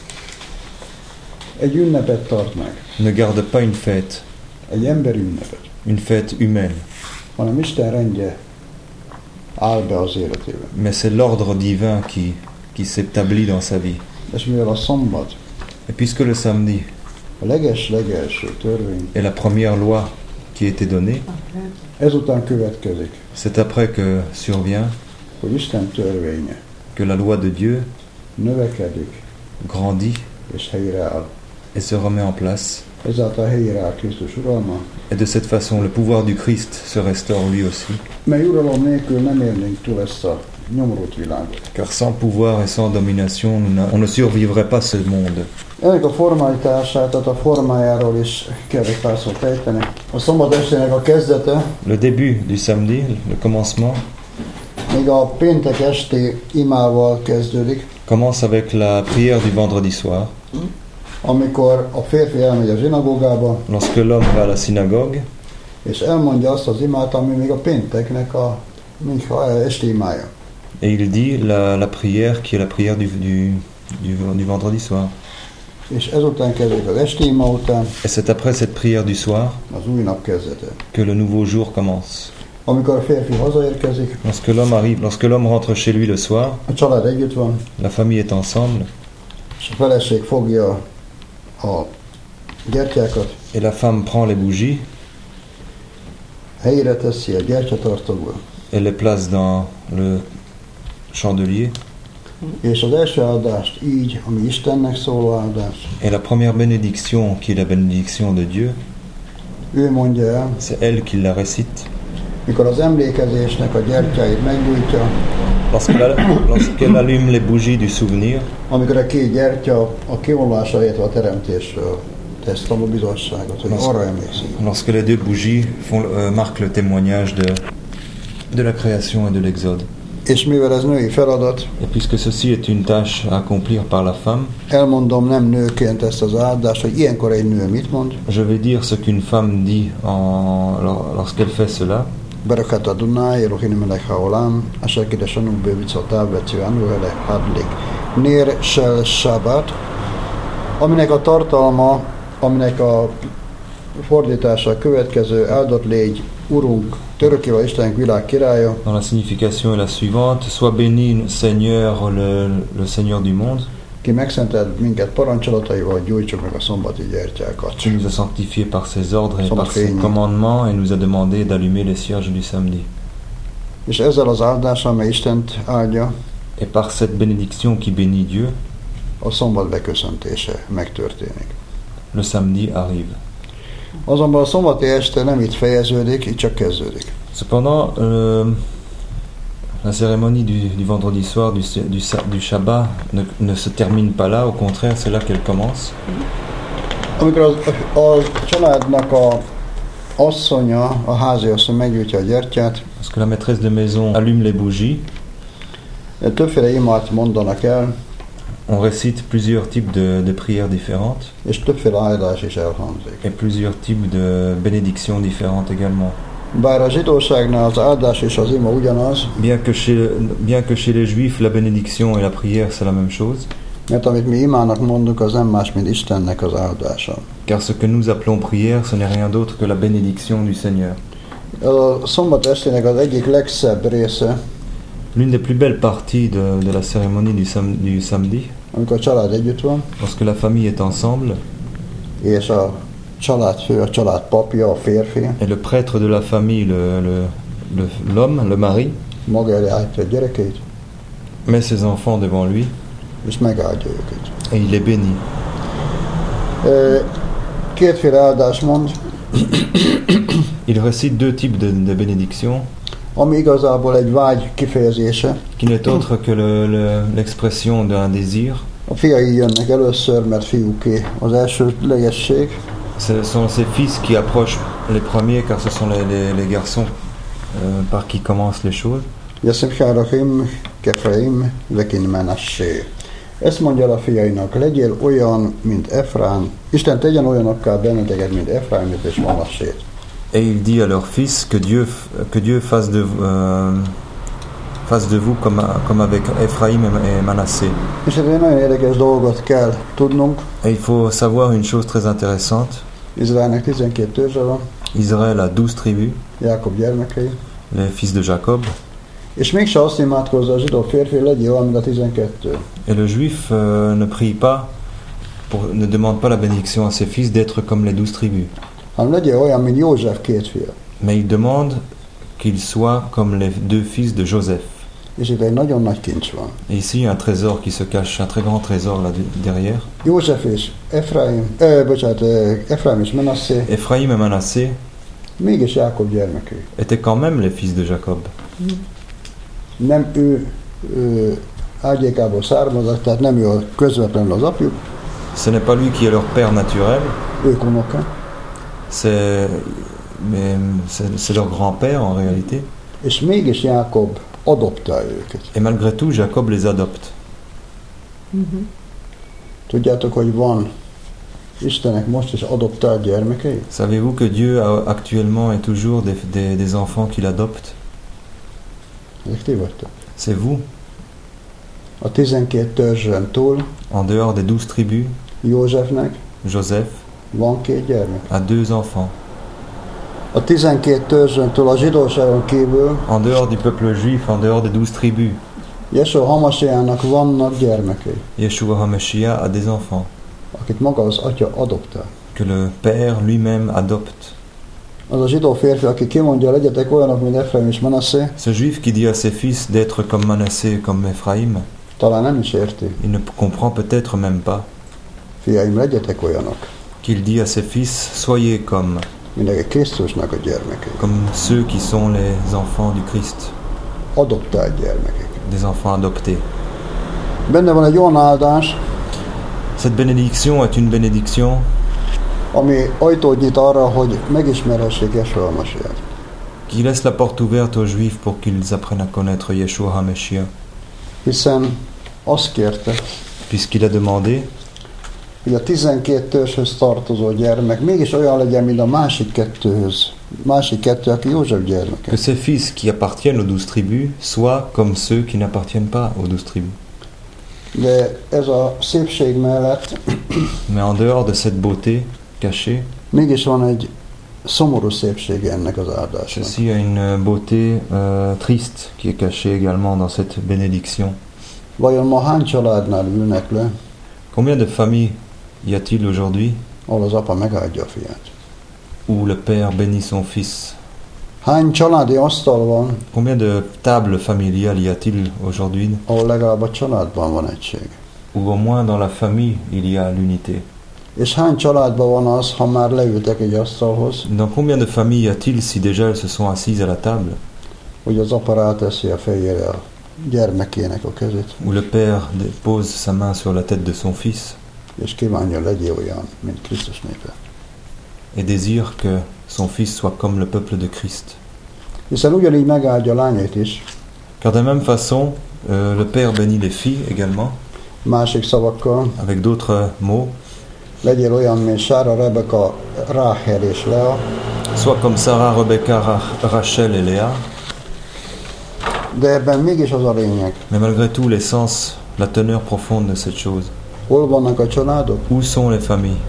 egy ünnepet tart meg, ne garde pas une fête, egy emberi ünnepet, une fête humaine, hanem Isten rendje áll be az életébe. mais c'est l'ordre divin qui, qui s'établit dans sa vie. És mivel a szombat Et puisque le samedi a leges-legelső törvény, est la première loi qui a été donnée, ezután következik, c'est après que survient hogy Isten törvénye que la loi de Dieu növekedik grandit és helyreáll. et se remet en place. Ezáltal helyreáll Krisztus uralma, Et de cette façon, le pouvoir du Christ se restaure lui aussi. mely uralom nélkül nem érnénk túl ezt a nyomorult világot. Car sans pouvoir et sans domination, nous n'a- on ne survivrait pas ce monde. Ennek a formalitását, tehát a formájáról is kell egy pár szót ejteni. A szombat estének a kezdete Le début du samedi, le commencement, még a péntek esti imával kezdődik, commence avec la prière du vendredi soir. amikor a férfi elmegy a zsinagógába, Lorsque l'homme va à la synagogue és elmondja azt az imát, ami még a pénteknek a mintha esti imája. et il dit la, la prière qui est la prière du, du, du, du vendredi soir. És ezután kezdődik az esti ima után Et c'est après cette prière du soir az új nap kezdete. que le nouveau jour commence. Amikor a férfi hazaérkezik, Lorsque l'homme arrive, lorsque l'homme rentre chez lui le soir, a család együtt van, la famille est ensemble és a feleség fogja a gyertyákat, et la femme prend les bougies helyére teszi a gyertyatartóba, et les place dans le chandelier. és az első áldást így, ami Istennek szóló áldás, Et la première bénédiction, qui est la bénédiction de Dieu, ő mondja el, c'est elle qui la récite. mikor az emlékezésnek a gyertyáit meggyújtja, Lorsqu'elle lorsqu'elle allume les bougies du souvenir, amikor a két gyertya a kivonulásra, illetve a teremtésről tesz tanúbizonyságot, hogy arra emlékszik. lorsque les deux bougies font, euh, marquent le témoignage de, de la création et de l'exode. És mivel ez női feladat, Et puisque ceci est une tâche à accomplir par la femme, elmondom nem nőként ezt az áldást, hogy ilyenkor egy nő mit mond. je vais dire ce qu'une femme dit en, lor- lorsqu'elle fait cela. Berakat Adonai, Elohim melech haolam, asher kideshanu bemitzotav vetzivanu vele hadlik. Ner shel Shabbat, aminek a tartalma, aminek a fordítása a következő: áldott légy, Urunk, törökével Istenünk világ királya, Dont la signification est la suivante: Sois béni, Seigneur, le, le Seigneur du monde, ki megszentelt minket parancsolataival, gyújtsuk meg a szombati gyertyákat. qui nous a sanctifiés par ses ordres et Son par ses règne. commandements et nous a demandé d'allumer les cierges du samedi. És ezzel az áldással, amely Istent áldja, Et par cette bénédiction qui bénit Dieu, a szombat beköszöntése megtörténik. le samedi arrive. Azonban a szombati este nem itt fejeződik, itt csak kezdődik. Cependant, euh, la cérémonie du, du vendredi soir, du, du, sa- du Shabbat, ne, ne se termine pas là, au contraire, c'est là qu'elle commence. Amikor az, a családnak a asszonya, a háziasszony meggyújtja a gyertyát, Parce que la maîtresse de maison allume les bougies, többféle imát mondanak el, on récite plusieurs types de, de prières différentes és többféle áldás is elhangzik. et plusieurs types de bénédictions différentes également. Bár a zsidóságnál az áldás és az ima ugyanaz, Bien que, chez, bien que chez les juifs, la bénédiction et la prière, c'est la même chose, mert amit mi imának mondunk, az nem más, mint Istennek az áldása. car ce que nous appelons prière, ce n'est rien d'autre que la bénédiction du Seigneur. A szombat estének az egyik legszebb része, L'une des plus belles parties de, de la cérémonie du, sam, du samedi, amikor a család együtt van, lorsque la famille est ensemble, és a családfő, a család papja, a férfi, et le prêtre de la famille, le, le, le, l'homme, le mari, maga elé állítja a gyerekeit, met ses enfants devant lui és megáldja őket. et il les bénit. Ö, Kétféle áldás mond, Il récite deux types de, de bénédictions, ami igazából egy vágy kifejezése. qui n'est autre que le, le, l'expression d'un désir. A fiai jönnek először, mert fiúké az elsőlegesség, Ce sont ces fils qui approchent les premiers, car ce sont les, les, les garçons euh, par qui commencent les choses. Jeszimhárahim, Kefraim, Vekin Menassé. Ezt mondja el a fiainak, legyél olyan, mint Efrán, Isten tegyen olyanokká benneteket, mint Efraimit és Manassét. Et il dit à leurs fils que Dieu, que Dieu fasse, de, euh, fasse de vous comme, comme avec Ephraim et Manassé. És ez egy nagyon érdekes dolgot kell tudnunk. Et il faut savoir une chose très intéressante. Izraelnek tizenkét törzse van, Israël a douze tribus, Jákob gyermekei, les fils de Jacob. és mégse azt imádkozza a zsidó férfi, hogy legyél olyan, mint a tizenkettő. Et le juif euh, ne prie pas, pour, ne demande pas la bénédiction à ses fils d'être comme les douze tribus. Hanem legyél olyan, mint József két fia. Mais il demande qu'ils soient comme les deux fils de Joseph. És itt egy nagyon nagy kincs van. Et ici, il y a un trésor qui se cache, un très grand trésor là derrière. József és Efraim, eh, bocsánat, eh, Efraim és Menasszé, Ephraim et Manassé mégis Jákob gyermekei. étaient quand même les fils de Jacob. Nem ő, ő ágyékából származott, tehát nem ő közvetlenül az apjuk, Ce n'est pas lui qui est leur père naturel, ők unoka, c'est, mais c'est, c'est leur grand-père en réalité. és mégis Jákob adoptál őket. Et malgré tout, Jacob les adopte. Tudjátok, hogy van Istennek most is adoptált gyermekei? Savez-vous que Dieu a actuellement et toujours des, des, des enfants qu'il adopte? Ezek ti vagytok. C'est vous, A tizenkét törzsen túl en dehors des douze tribus, Józsefnek Joseph van két gyermek. a deux enfants. A tizenkét törzsen túl a zsidóságon kívül En dehors du peuple juif, en dehors des douze tribus, Jesó Hamasiának vannak gyermekei, Yeshua HaMashiach a des enfants, akit maga az atya adoptál. que le Père lui-même adopte. Az a zsidó férfi, aki kimondja, legyetek olyanok, mint Efraim és Manasszé, Ce juif qui dit à ses fils d'être comme Manassé, comme Ephraim, talán nem is érti. il ne comprend peut-être même pas Fiaim, legyetek olyanok, qu'il dit à ses fils, soyez comme, mindenki Krisztusnak a gyermekei. comme ceux qui sont les enfants du Christ, Adoptált gyermekek. des enfants adoptés. Benne van egy olyan áldás, Cette bénédiction est une bénédiction ami ajtót nyit arra, hogy megismerhessék Jesó Hamasiát. qui laisse la porte ouverte aux juifs pour qu'ils apprennent à connaître Yeshua HaMashiach, Hiszen azt kérte, puisqu'il a demandé hogy a tizenkét törzshöz tartozó gyermek mégis olyan legyen, mint a másik kettőhöz. Másik kettő, aki József gyermeke. que ces fils qui appartiennent aux douze tribus soient comme ceux qui n'appartiennent pas aux douze tribus. De ez a szépség mellett Mais en dehors de cette beauté cachée, mégis van egy szomorú szépsége ennek az áldásnak. ceci a une beauté euh, triste qui est cachée également dans cette bénédiction. Vajon ma hány családnál ülnek le, Combien de familles y a-t-il aujourd'hui ahol az apa megáldja a fiát? où le père bénit son fils? Hány családi asztal van, Combien de tables familiales y a-t-il aujourd'hui ahol legalább a családban van egység? où au moins dans la famille il y a l'unité? És hány családban van az, ha már leültek egy asztalhoz, Dans combien de familles y a-t-il si déjà elles se sont assises à la table, hogy az apa ráteszi a fejére a gyermekének a kezét, où le père pose sa main sur la tête de son fils és kívánja, legyél olyan, mint Krisztus népe. et désire que son fils soit comme le peuple de Christ? Hiszen ugyanígy megáldja a lányait is, Car de la même façon, euh, le père bénit les filles également, másik szavakkal, avec d'autres mots. legyél olyan, mint Sára, Rebeka, Ráhel és Lea, soit comme Sarah, Rebecca, Ra- Rachel et Léa, de ebben mégis az a lényeg. mais malgré tout l'essence, la teneur profonde de cette chose. Hol vannak a családok? Où sont les familles?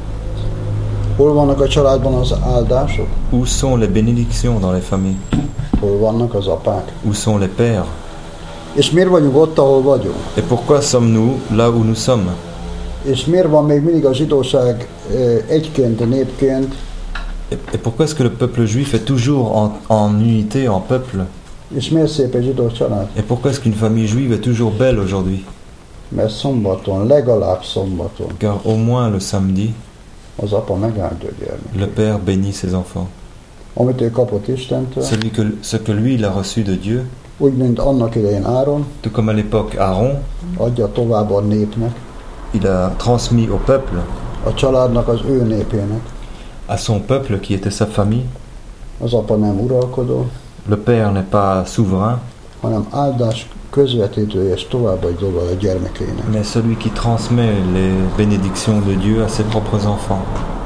Hol vannak a családban az áldások? Où sont les bénédictions dans les familles? Hol vannak az apák? Où sont les pères? És miért vagyunk ott, ahol vagyunk? Et pourquoi sommes-nous là où nous sommes? És miért van még mindig a zsidóság eh, egyként, népként? Et, et pourquoi est-ce que le peuple juif est toujours en, en unité, en peuple? És miért szép egy zsidó család? Et pourquoi est-ce qu'une famille juive est toujours belle aujourd'hui? Mert szombaton, legalább szombaton Car au moins le samedi, az apa megáldja a le gyermekét. Père bénit ses enfants. Amit ő kapott Istentől, Celui que, ce que lui, il a reçu de Dieu, úgy, mint annak idején Áron, tout comme à l'époque Aaron, adja tovább a népnek, il a transmis au peuple, a családnak, az ő népének. à son peuple qui était sa famille. Az apa nem uralkodó, Le Père n'est pas souverain, hanem áldás közvetítője, és továbbadja a gyermekének. mais celui qui transmet les bénédictions de Dieu à ses propres enfants.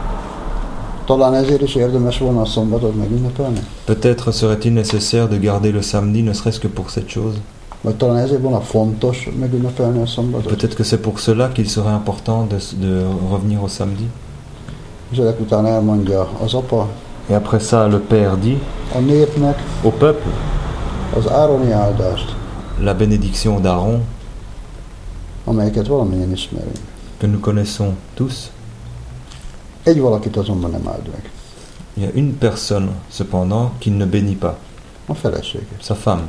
Talán ezért is érdemes volna a szombatot megünnepelni? Peut-être serait-il nécessaire de garder le samedi, ne serait-ce que pour cette chose. Vagy talán ezért volna fontos megünnepelni a szombatot? Peut-être que c'est pour cela qu'il serait important de, de revenir au samedi. És ezek után elmondja az apa Et après ça, le Père dit a népnek au peuple az ároni áldást, la bénédiction d'Aaron, amelyeket valamilyen ismerünk. que nous connaissons tous. Egy valakit azonban nem áld meg. Il y a une personne, cependant, qui ne bénit pas, A felesége. sa femme.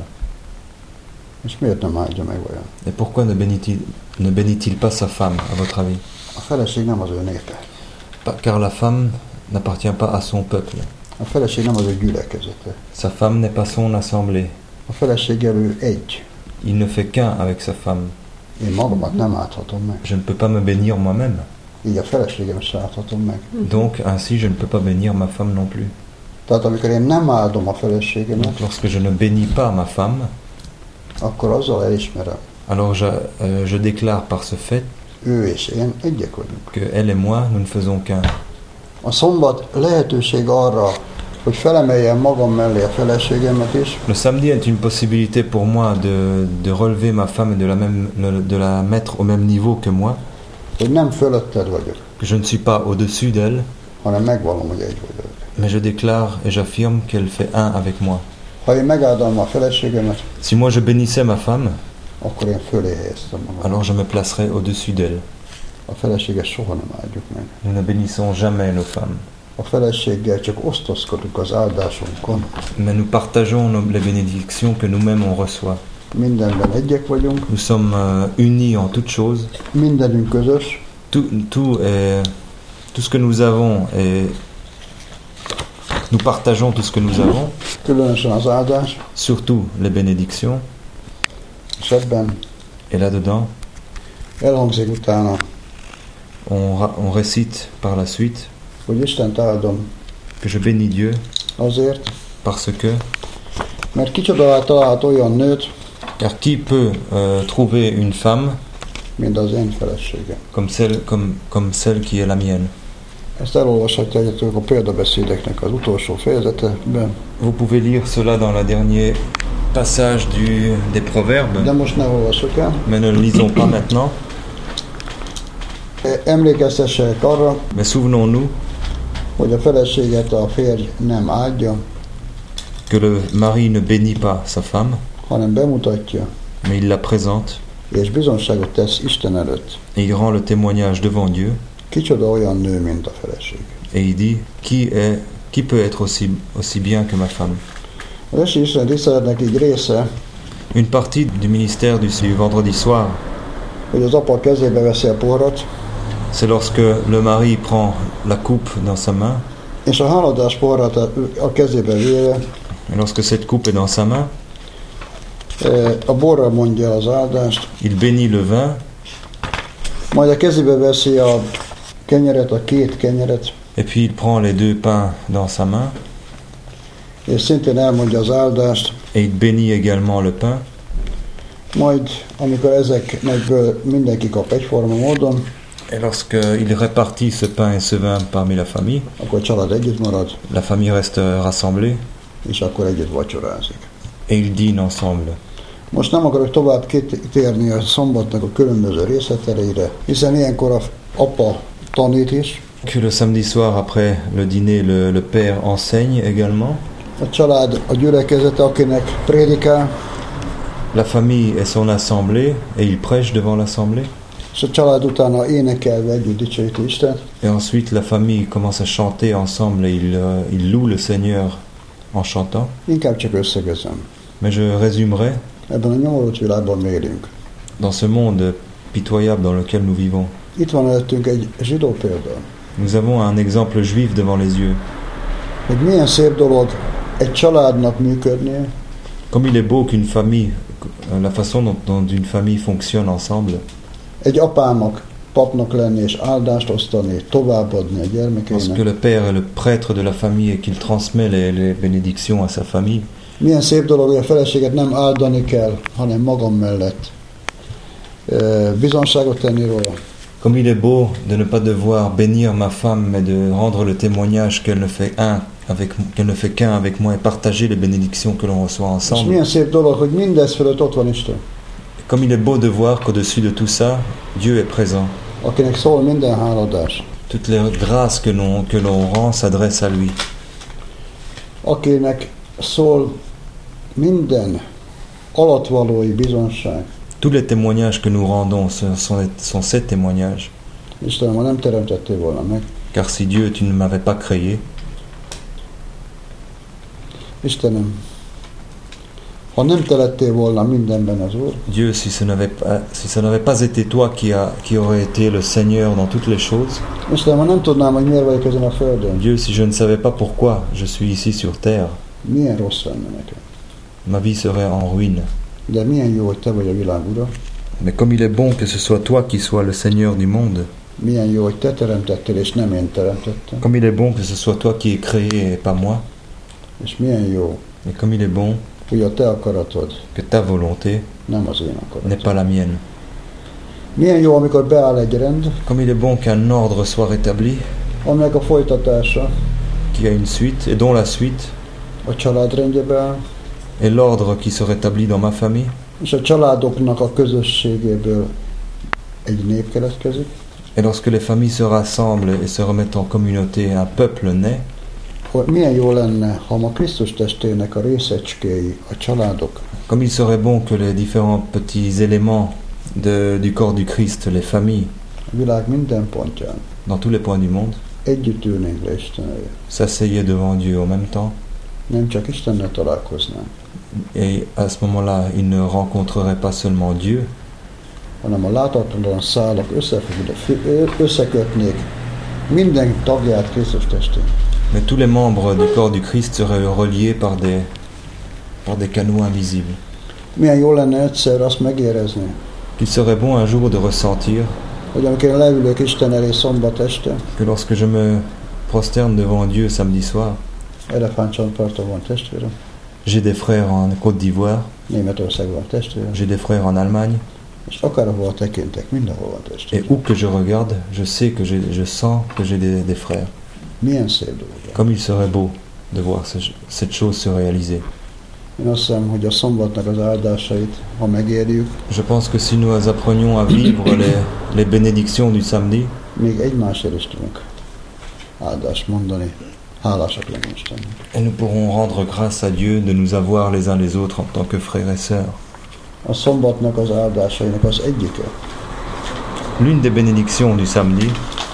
És miért nem áldja meg olyan? Et pourquoi ne bénit-il, ne bénit-il pas sa femme, à votre avis? A feleség nem az ő népe. Pas- Car la femme n'appartient pas à son peuple. A feleség nem az ő gyülekezete. Sa femme n'est pas son assemblée. A feleséggel ő egy. Il ne fait qu'un avec sa femme. Én magamat nem áldhatom meg. Je ne peux pas me bénir moi-même. Így a feleségem sem áldhatom meg. Donc ainsi, je ne peux pas bénir ma femme non plus. Tehát amikor én nem áldom a feleségemet, Donc lorsque je ne bénis pas ma femme, akkor azzal elismerem, alors je, euh, je déclare par ce fait ő és én egyek vagyunk. que elle et moi, nous ne faisons qu'un. A szombat lehetőség arra, hogy felemeljem magam mellé a feleségemet is, Le samedi est une possibilité pour moi de, de relever ma femme et de la, même, de la mettre au même niveau que moi, hogy nem fölötted vagyok, que je ne suis pas au-dessus d'elle, hanem megvallom, hogy egy vagyok. mais je déclare et j'affirme qu'elle fait un avec moi. Ha én megáldom a feleségemet, Si moi je bénissais ma femme, akkor én fölé helyeztem magam. alors je me placerais au-dessus d'elle. A feleséget soha nem áldjuk meg. Nous ne bénissons jamais nos femmes, A feleséggel csak osztozkodunk az áldásunkon. mais nous partageons nos- les bénédictions que nous-mêmes on reçoit. Mindenben egyek vagyunk, Nous sommes euh, unis en toutes choses. mindenünk közös, Tout, tout, est, tout ce que nous avons est... Nous partageons tout ce que nous avons, különösen az áldás, surtout les bénédictions. és ebben Et là-dedans, elhangzik utána, on, ra- on récite par la suite hogy Istent áldom que je bénis Dieu azért, parce que, mert kicsoda találhat olyan nőt, car qui peut euh, trouver une femme mint az én feleségem. comme celle, comme, comme celle qui est la mienne? Ezt elolvashatjátok a példabeszédeknek az utolsó fejezetében, Vous pouvez lire cela dans le dernier passage du, des de Proverbes, most ne olvassuk el. mais ne le lisons pas maintenant. Emlékeztessenek arra, Mais souvenons-nous hogy a feleséget a férj nem áldja, que le mari ne bénit pas sa femme, hanem bemutatja, mais il la présente és bizonságot tesz Isten előtt. et il rend le témoignage devant Dieu Kicsoda olyan nő, mint a feleség. et il dit qui est qui peut être aussi aussi bien que ma femme. Az esti Isten tiszteletnek így része, Une partie du ministère du, du vendredi soir, hogy az apa kezébe veszi a porrat, c'est lorsque le mari prend la coupe dans sa main, és a háladás porrat a- a kezébe véve, et lorsque cette coupe est dans sa main, e, a borra mondja az áldást, il bénit le vin, majd a kezébe veszi a kenyeret, a két kenyeret, et puis il prend les deux pains dans sa main, és szintén elmondja az áldást, et il bénit également le pain, majd amikor ezeknek mindenki kap egyforma módon, Et lorsqu'il répartit ce pain et ce vin parmi la famille, akkor a család együtt marad, la famille reste rassemblée és akkor együtt vacsorázik. et ils dînent ensemble. Most nem akarok tovább kitérni a szombatnak a különböző részleteire, hiszen ilyenkor a apa tanít is, Que le samedi soir, après le dîner, le, le père enseigne également. a család a gyülekezete, akinek prédikál, La famille est son assemblée et il prêche devant l'assemblée. és a család utána énekelve együtt dicsőíti Istent. Et ensuite, la famille commence à chanter ensemble et il, euh, il loue le Seigneur en chantant. Inkább csak összegezem. Mais je résumerai, Ebben a nyomorult világban mi élünk. dans ce monde pitoyable dans lequel nous vivons, Itt van előttünk egy zsidó példa, nous avons un exemple juif devant les yeux. hogy milyen szép dolog egy családnak működnie, Comme il est beau qu'une famille, la façon dont, dont une famille fonctionne ensemble, egy apának, papnak lenni és áldást osztani, továbbadni a lorsque gyermekeinek. le père est le prêtre de la famille et qu'il transmet les, les bénédictions à sa famille. Milyen szép dolog, hogy a feleséget nem áldani kell, hanem magam mellett ö, bizonságot tenni róla. Comme il est beau de ne pas devoir bénir ma femme, mais de rendre le témoignage qu'elle ne fait un avec, qu'elle ne fait qu'un avec moi et partager les bénédictions que l'on reçoit És ensemble. milyen szép dolog, hogy mindez fölött ott van Isten, Comme il est beau de voir qu'au-dessus de tout ça, Dieu est présent. akinek szól minden háladás, Toutes les grâces que l'on, que l'on rend s'adressent à lui. akinek szól minden alatvalói bizonság. Tous les témoignages que nous rendons ce sont, sont ces témoignages. Istenem, ha nem teremtettél volna meg, Car si Dieu, tu ne m'avais pas créé, Istenem, ha nem te lettél volna mindenben az Úr, Dieu, si ce n'avait pas, si ça n'avait pas été toi qui, a, qui aurait été le Seigneur dans toutes les choses, Istenem, ha nem tudnám, hogy miért vagyok ezen a földön, Dieu, si je ne savais pas pourquoi je suis ici sur terre, milyen rossz lenne nekem. ma vie serait en ruine. De milyen jó, hogy te vagy a világ ura, Mais comme il est bon que ce soit toi qui sois le Seigneur du monde, milyen jó, hogy te teremtettél, és nem én teremtettem, comme il est bon que ce soit toi qui es créé et pas moi, és milyen jó, et comme il est bon hogy a te akaratod que ta volonté nem az én n'est akaratom. pas la mienne. Milyen jó, amikor beáll egy rend, Comme il est bon qu'un ordre soit rétabli, aminek a folytatása qu'il y a une suite, et dont la suite a család rendjébe áll, est l'ordre qui se rétablit dans ma famille, és a családoknak a közösségéből egy nép keletkezik, et lorsque les familles se rassemblent et se remettent en communauté, un peuple naît. hogy milyen jó lenne, ha ma Krisztus testének a részecskéi, a családok, Comme il serait bon que les différents petits éléments de, du corps du Christ, les familles, a világ minden pontján dans tous les points du monde, együtt ülnénk le Isten elé. s'asseyaient devant Dieu en même temps. Nem csak Istennel találkoznánk, Et à ce moment-là, ils ne rencontreraient pas seulement Dieu, hanem a láthatatlan szálak összefüggő- összekötnék minden tagját Krisztus testén. mais tous les membres du corps du Christ seraient reliés par des, par des canaux invisibles. Milyen jó lenne egyszer azt megérezni, Qu'il serait bon un jour de ressentir hogy amikor én leülök Isten elé szombat este, que lorsque je me prosterne devant Dieu samedi soir, Elefántcsontparton van testvérem, j'ai des frères en Côte d'Ivoire, Németországban van testvérem, j'ai des frères en Allemagne, és akárhova tekintek, mindenhol van et testvérem. où que je regarde, je sais que j'ai, je sens que j'ai des, des frères. Milyen szép dolog. Comme il serait beau de voir ce- cette chose se réaliser. Én azt hiszem, hogy a szombatnak az áldásait, ha megérjük, Je pense que si nous apprenions à vivre les, les bénédictions du samedi, még egymásért is tudunk áldást mondani. Hálásak lenni Istennek. et nous pourrons rendre grâce à Dieu de nous avoir les uns les autres en tant que frères et sœurs. A szombatnak az áldásainak az egyike. L'une des bénédictions du samedi,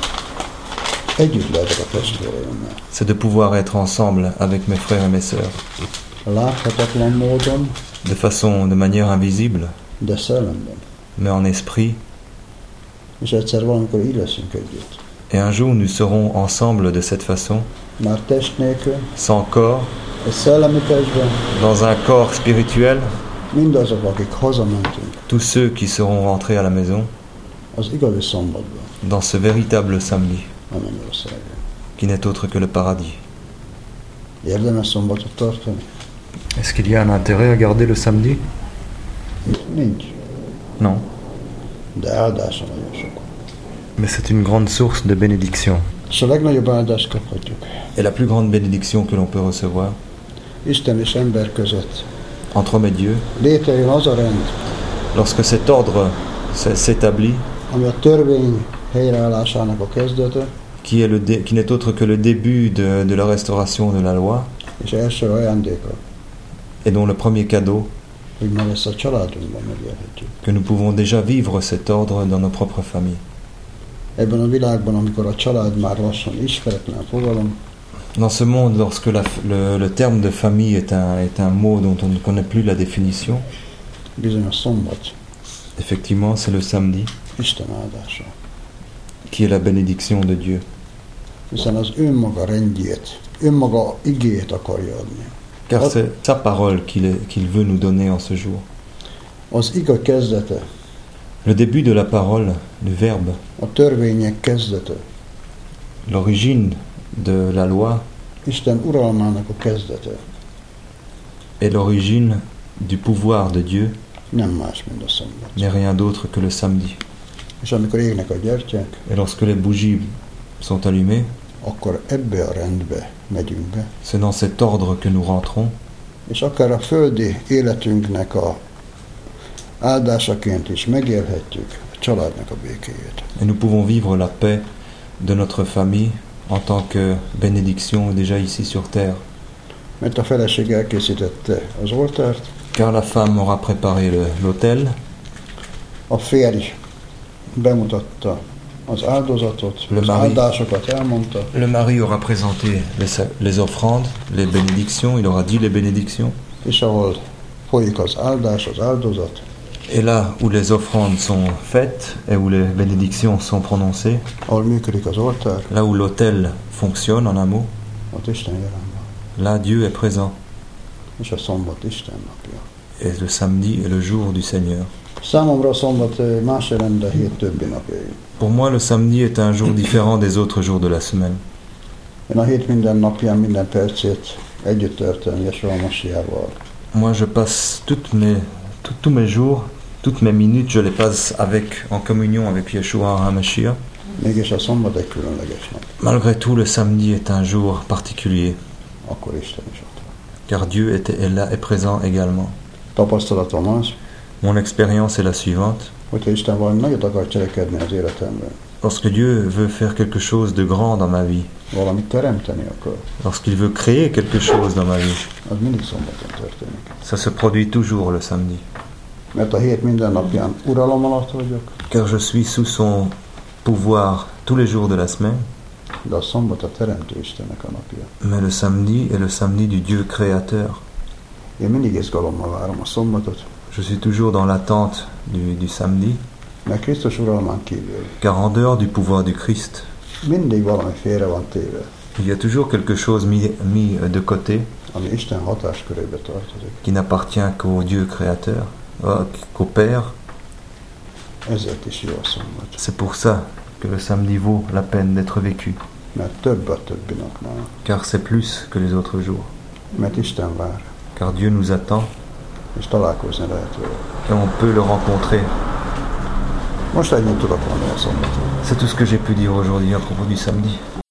Együtt lehetek a testvéreimmel. c'est de pouvoir être ensemble avec mes frères et mes sœurs, Láthatatlan módon, de façon, de manière invisible, de szellemben. mais en esprit. És egyszer valamikor így leszünk együtt. Et un jour, nous serons ensemble de cette façon, Már test nélkül, sans corps, egy szellemi testben, dans un corps spirituel. mindazok, akik hazamentünk, Tous ceux qui seront rentrés à la maison, az igazi szombatban, dans ce véritable samedi, a mennyországban. qui n'est autre que le paradis. Érdemes szombatot tartani? Est-ce qu'il y a un intérêt à garder le samedi? Nincs. Non. De áldása nagyon sok. Mais c'est une grande source de bénédiction. És a legnagyobb áldást kaphatjuk Et la plus grande bénédiction que l'on peut recevoir Isten és ember között. entre homme et Dieu, Létrejön az a rend, lorsque cet ordre s- s'établit, ami a törvény helyreállásának a kezdete, qui est le dé- qui n'est autre que le début de, de la restauration de la loi, és első ajándéka, et dont le premier cadeau, hogy már ezt a családunkban megélhetjük. que nous pouvons déjà vivre cet ordre dans nos propres familles. Ebben a világban, amikor a család már lassan ismeretlen fogalom, Dans ce monde, lorsque la f- le, le terme de famille est un, est un mot dont on ne connaît plus la définition, bizony a szombat effectivement, c'est le samedi Isten áldása. qui est la bénédiction de Dieu. Hiszen az önmaga rendjét, önmaga igéjét akarja adni. Car Hop. c'est sa parole qu'il est- qu'il veut nous donner en ce jour. Az iga kezdete, Le début de la parole, du verbe, a törvények kezdete, l'origine de la loi Isten uralmának a kezdete, et l'origine du pouvoir de Dieu nem más, mint a szombat. n'est rien d'autre que le samedi. És amikor égnek a gyertyák, Et lorsque les bougies sont allumées, akkor ebbe a rendbe megyünk be. c'est dans cet ordre que nous rentrons, És akár a földi életünknek a áldásaként is megélhetjük a családnak a békéjét. et nous pouvons vivre la paix de notre famille en tant que bénédiction déjà ici sur terre. Mert a feleség elkészítette az oltárt, Car la femme aura préparé le- l'autel, a férj bemutatta az áldozatot, Le az mari. áldásokat elmondta, le mari aura présenté les, sa- les offrandes, les bénédictions, il aura dit les bénédictions, és ahol folyik az áldás, az áldozat, et là où les offrandes sont faites et où les bénédictions sont prononcées, ahol működik az oltár, là où l'autel fonctionne en un mot, ott Isten jelen van. là Dieu est présent. És a szombat Isten napja. Et le samedi est le jour du Seigneur. Számomra a szombat eh, más jelent, de a hét többi napjai. Pour moi, le samedi est un jour différent des autres jours de la semaine. Én a hét minden napján, minden percét együtt töltöm Jesua Masiával. Moi, je passe toutes mes, tout- tous mes jours, toutes mes minutes, je les passe avec, en communion avec Yeshua HaMashiach. Mégis a szombat egy különleges nap. Malgré tout, le samedi est un jour particulier, Akkor Isten is ott van. car Dieu est, est là, est présent également. Tapasztalatom az, Mon expérience est la suivante. hogyha Isten valami nagyot akar cselekedni az életemben, Lorsque Dieu veut faire quelque chose de grand dans ma vie, valamit teremteni akar, lorsqu'il veut créer quelque chose dans ma vie, az mindig szombaton történik. ça se produit toujours le samedi. Mert a hét minden napján uralom alatt vagyok, Car je suis sous son pouvoir tous les jours de la semaine, de a szombat a Teremtő Istennek a napja. mais le samedi est le samedi du Dieu créateur. Én mindig izgalommal várom a szombatot, Je suis toujours dans l'attente du, du samedi, mert Krisztus uralmán kívül car en dehors du pouvoir du Christ, mindig valami félre van téve, il y a toujours quelque chose mis, mis de côté ami Isten hatáskörébe tartozik. qui n'appartient qu'au Dieu créateur, euh, qu'au Père. Ezért is jó a szombat, C'est pour ça que le samedi vaut la peine d'être vécu, mert több a többi napnál, car c'est plus que les autres jours, mert Isten vár, car Dieu nous attend és találkozni lehet vele. et on peut le rencontrer. Most ennyit tudok mondani a szombatról. C'est tout ce que j'ai pu dire aujourd'hui à propos du samedi.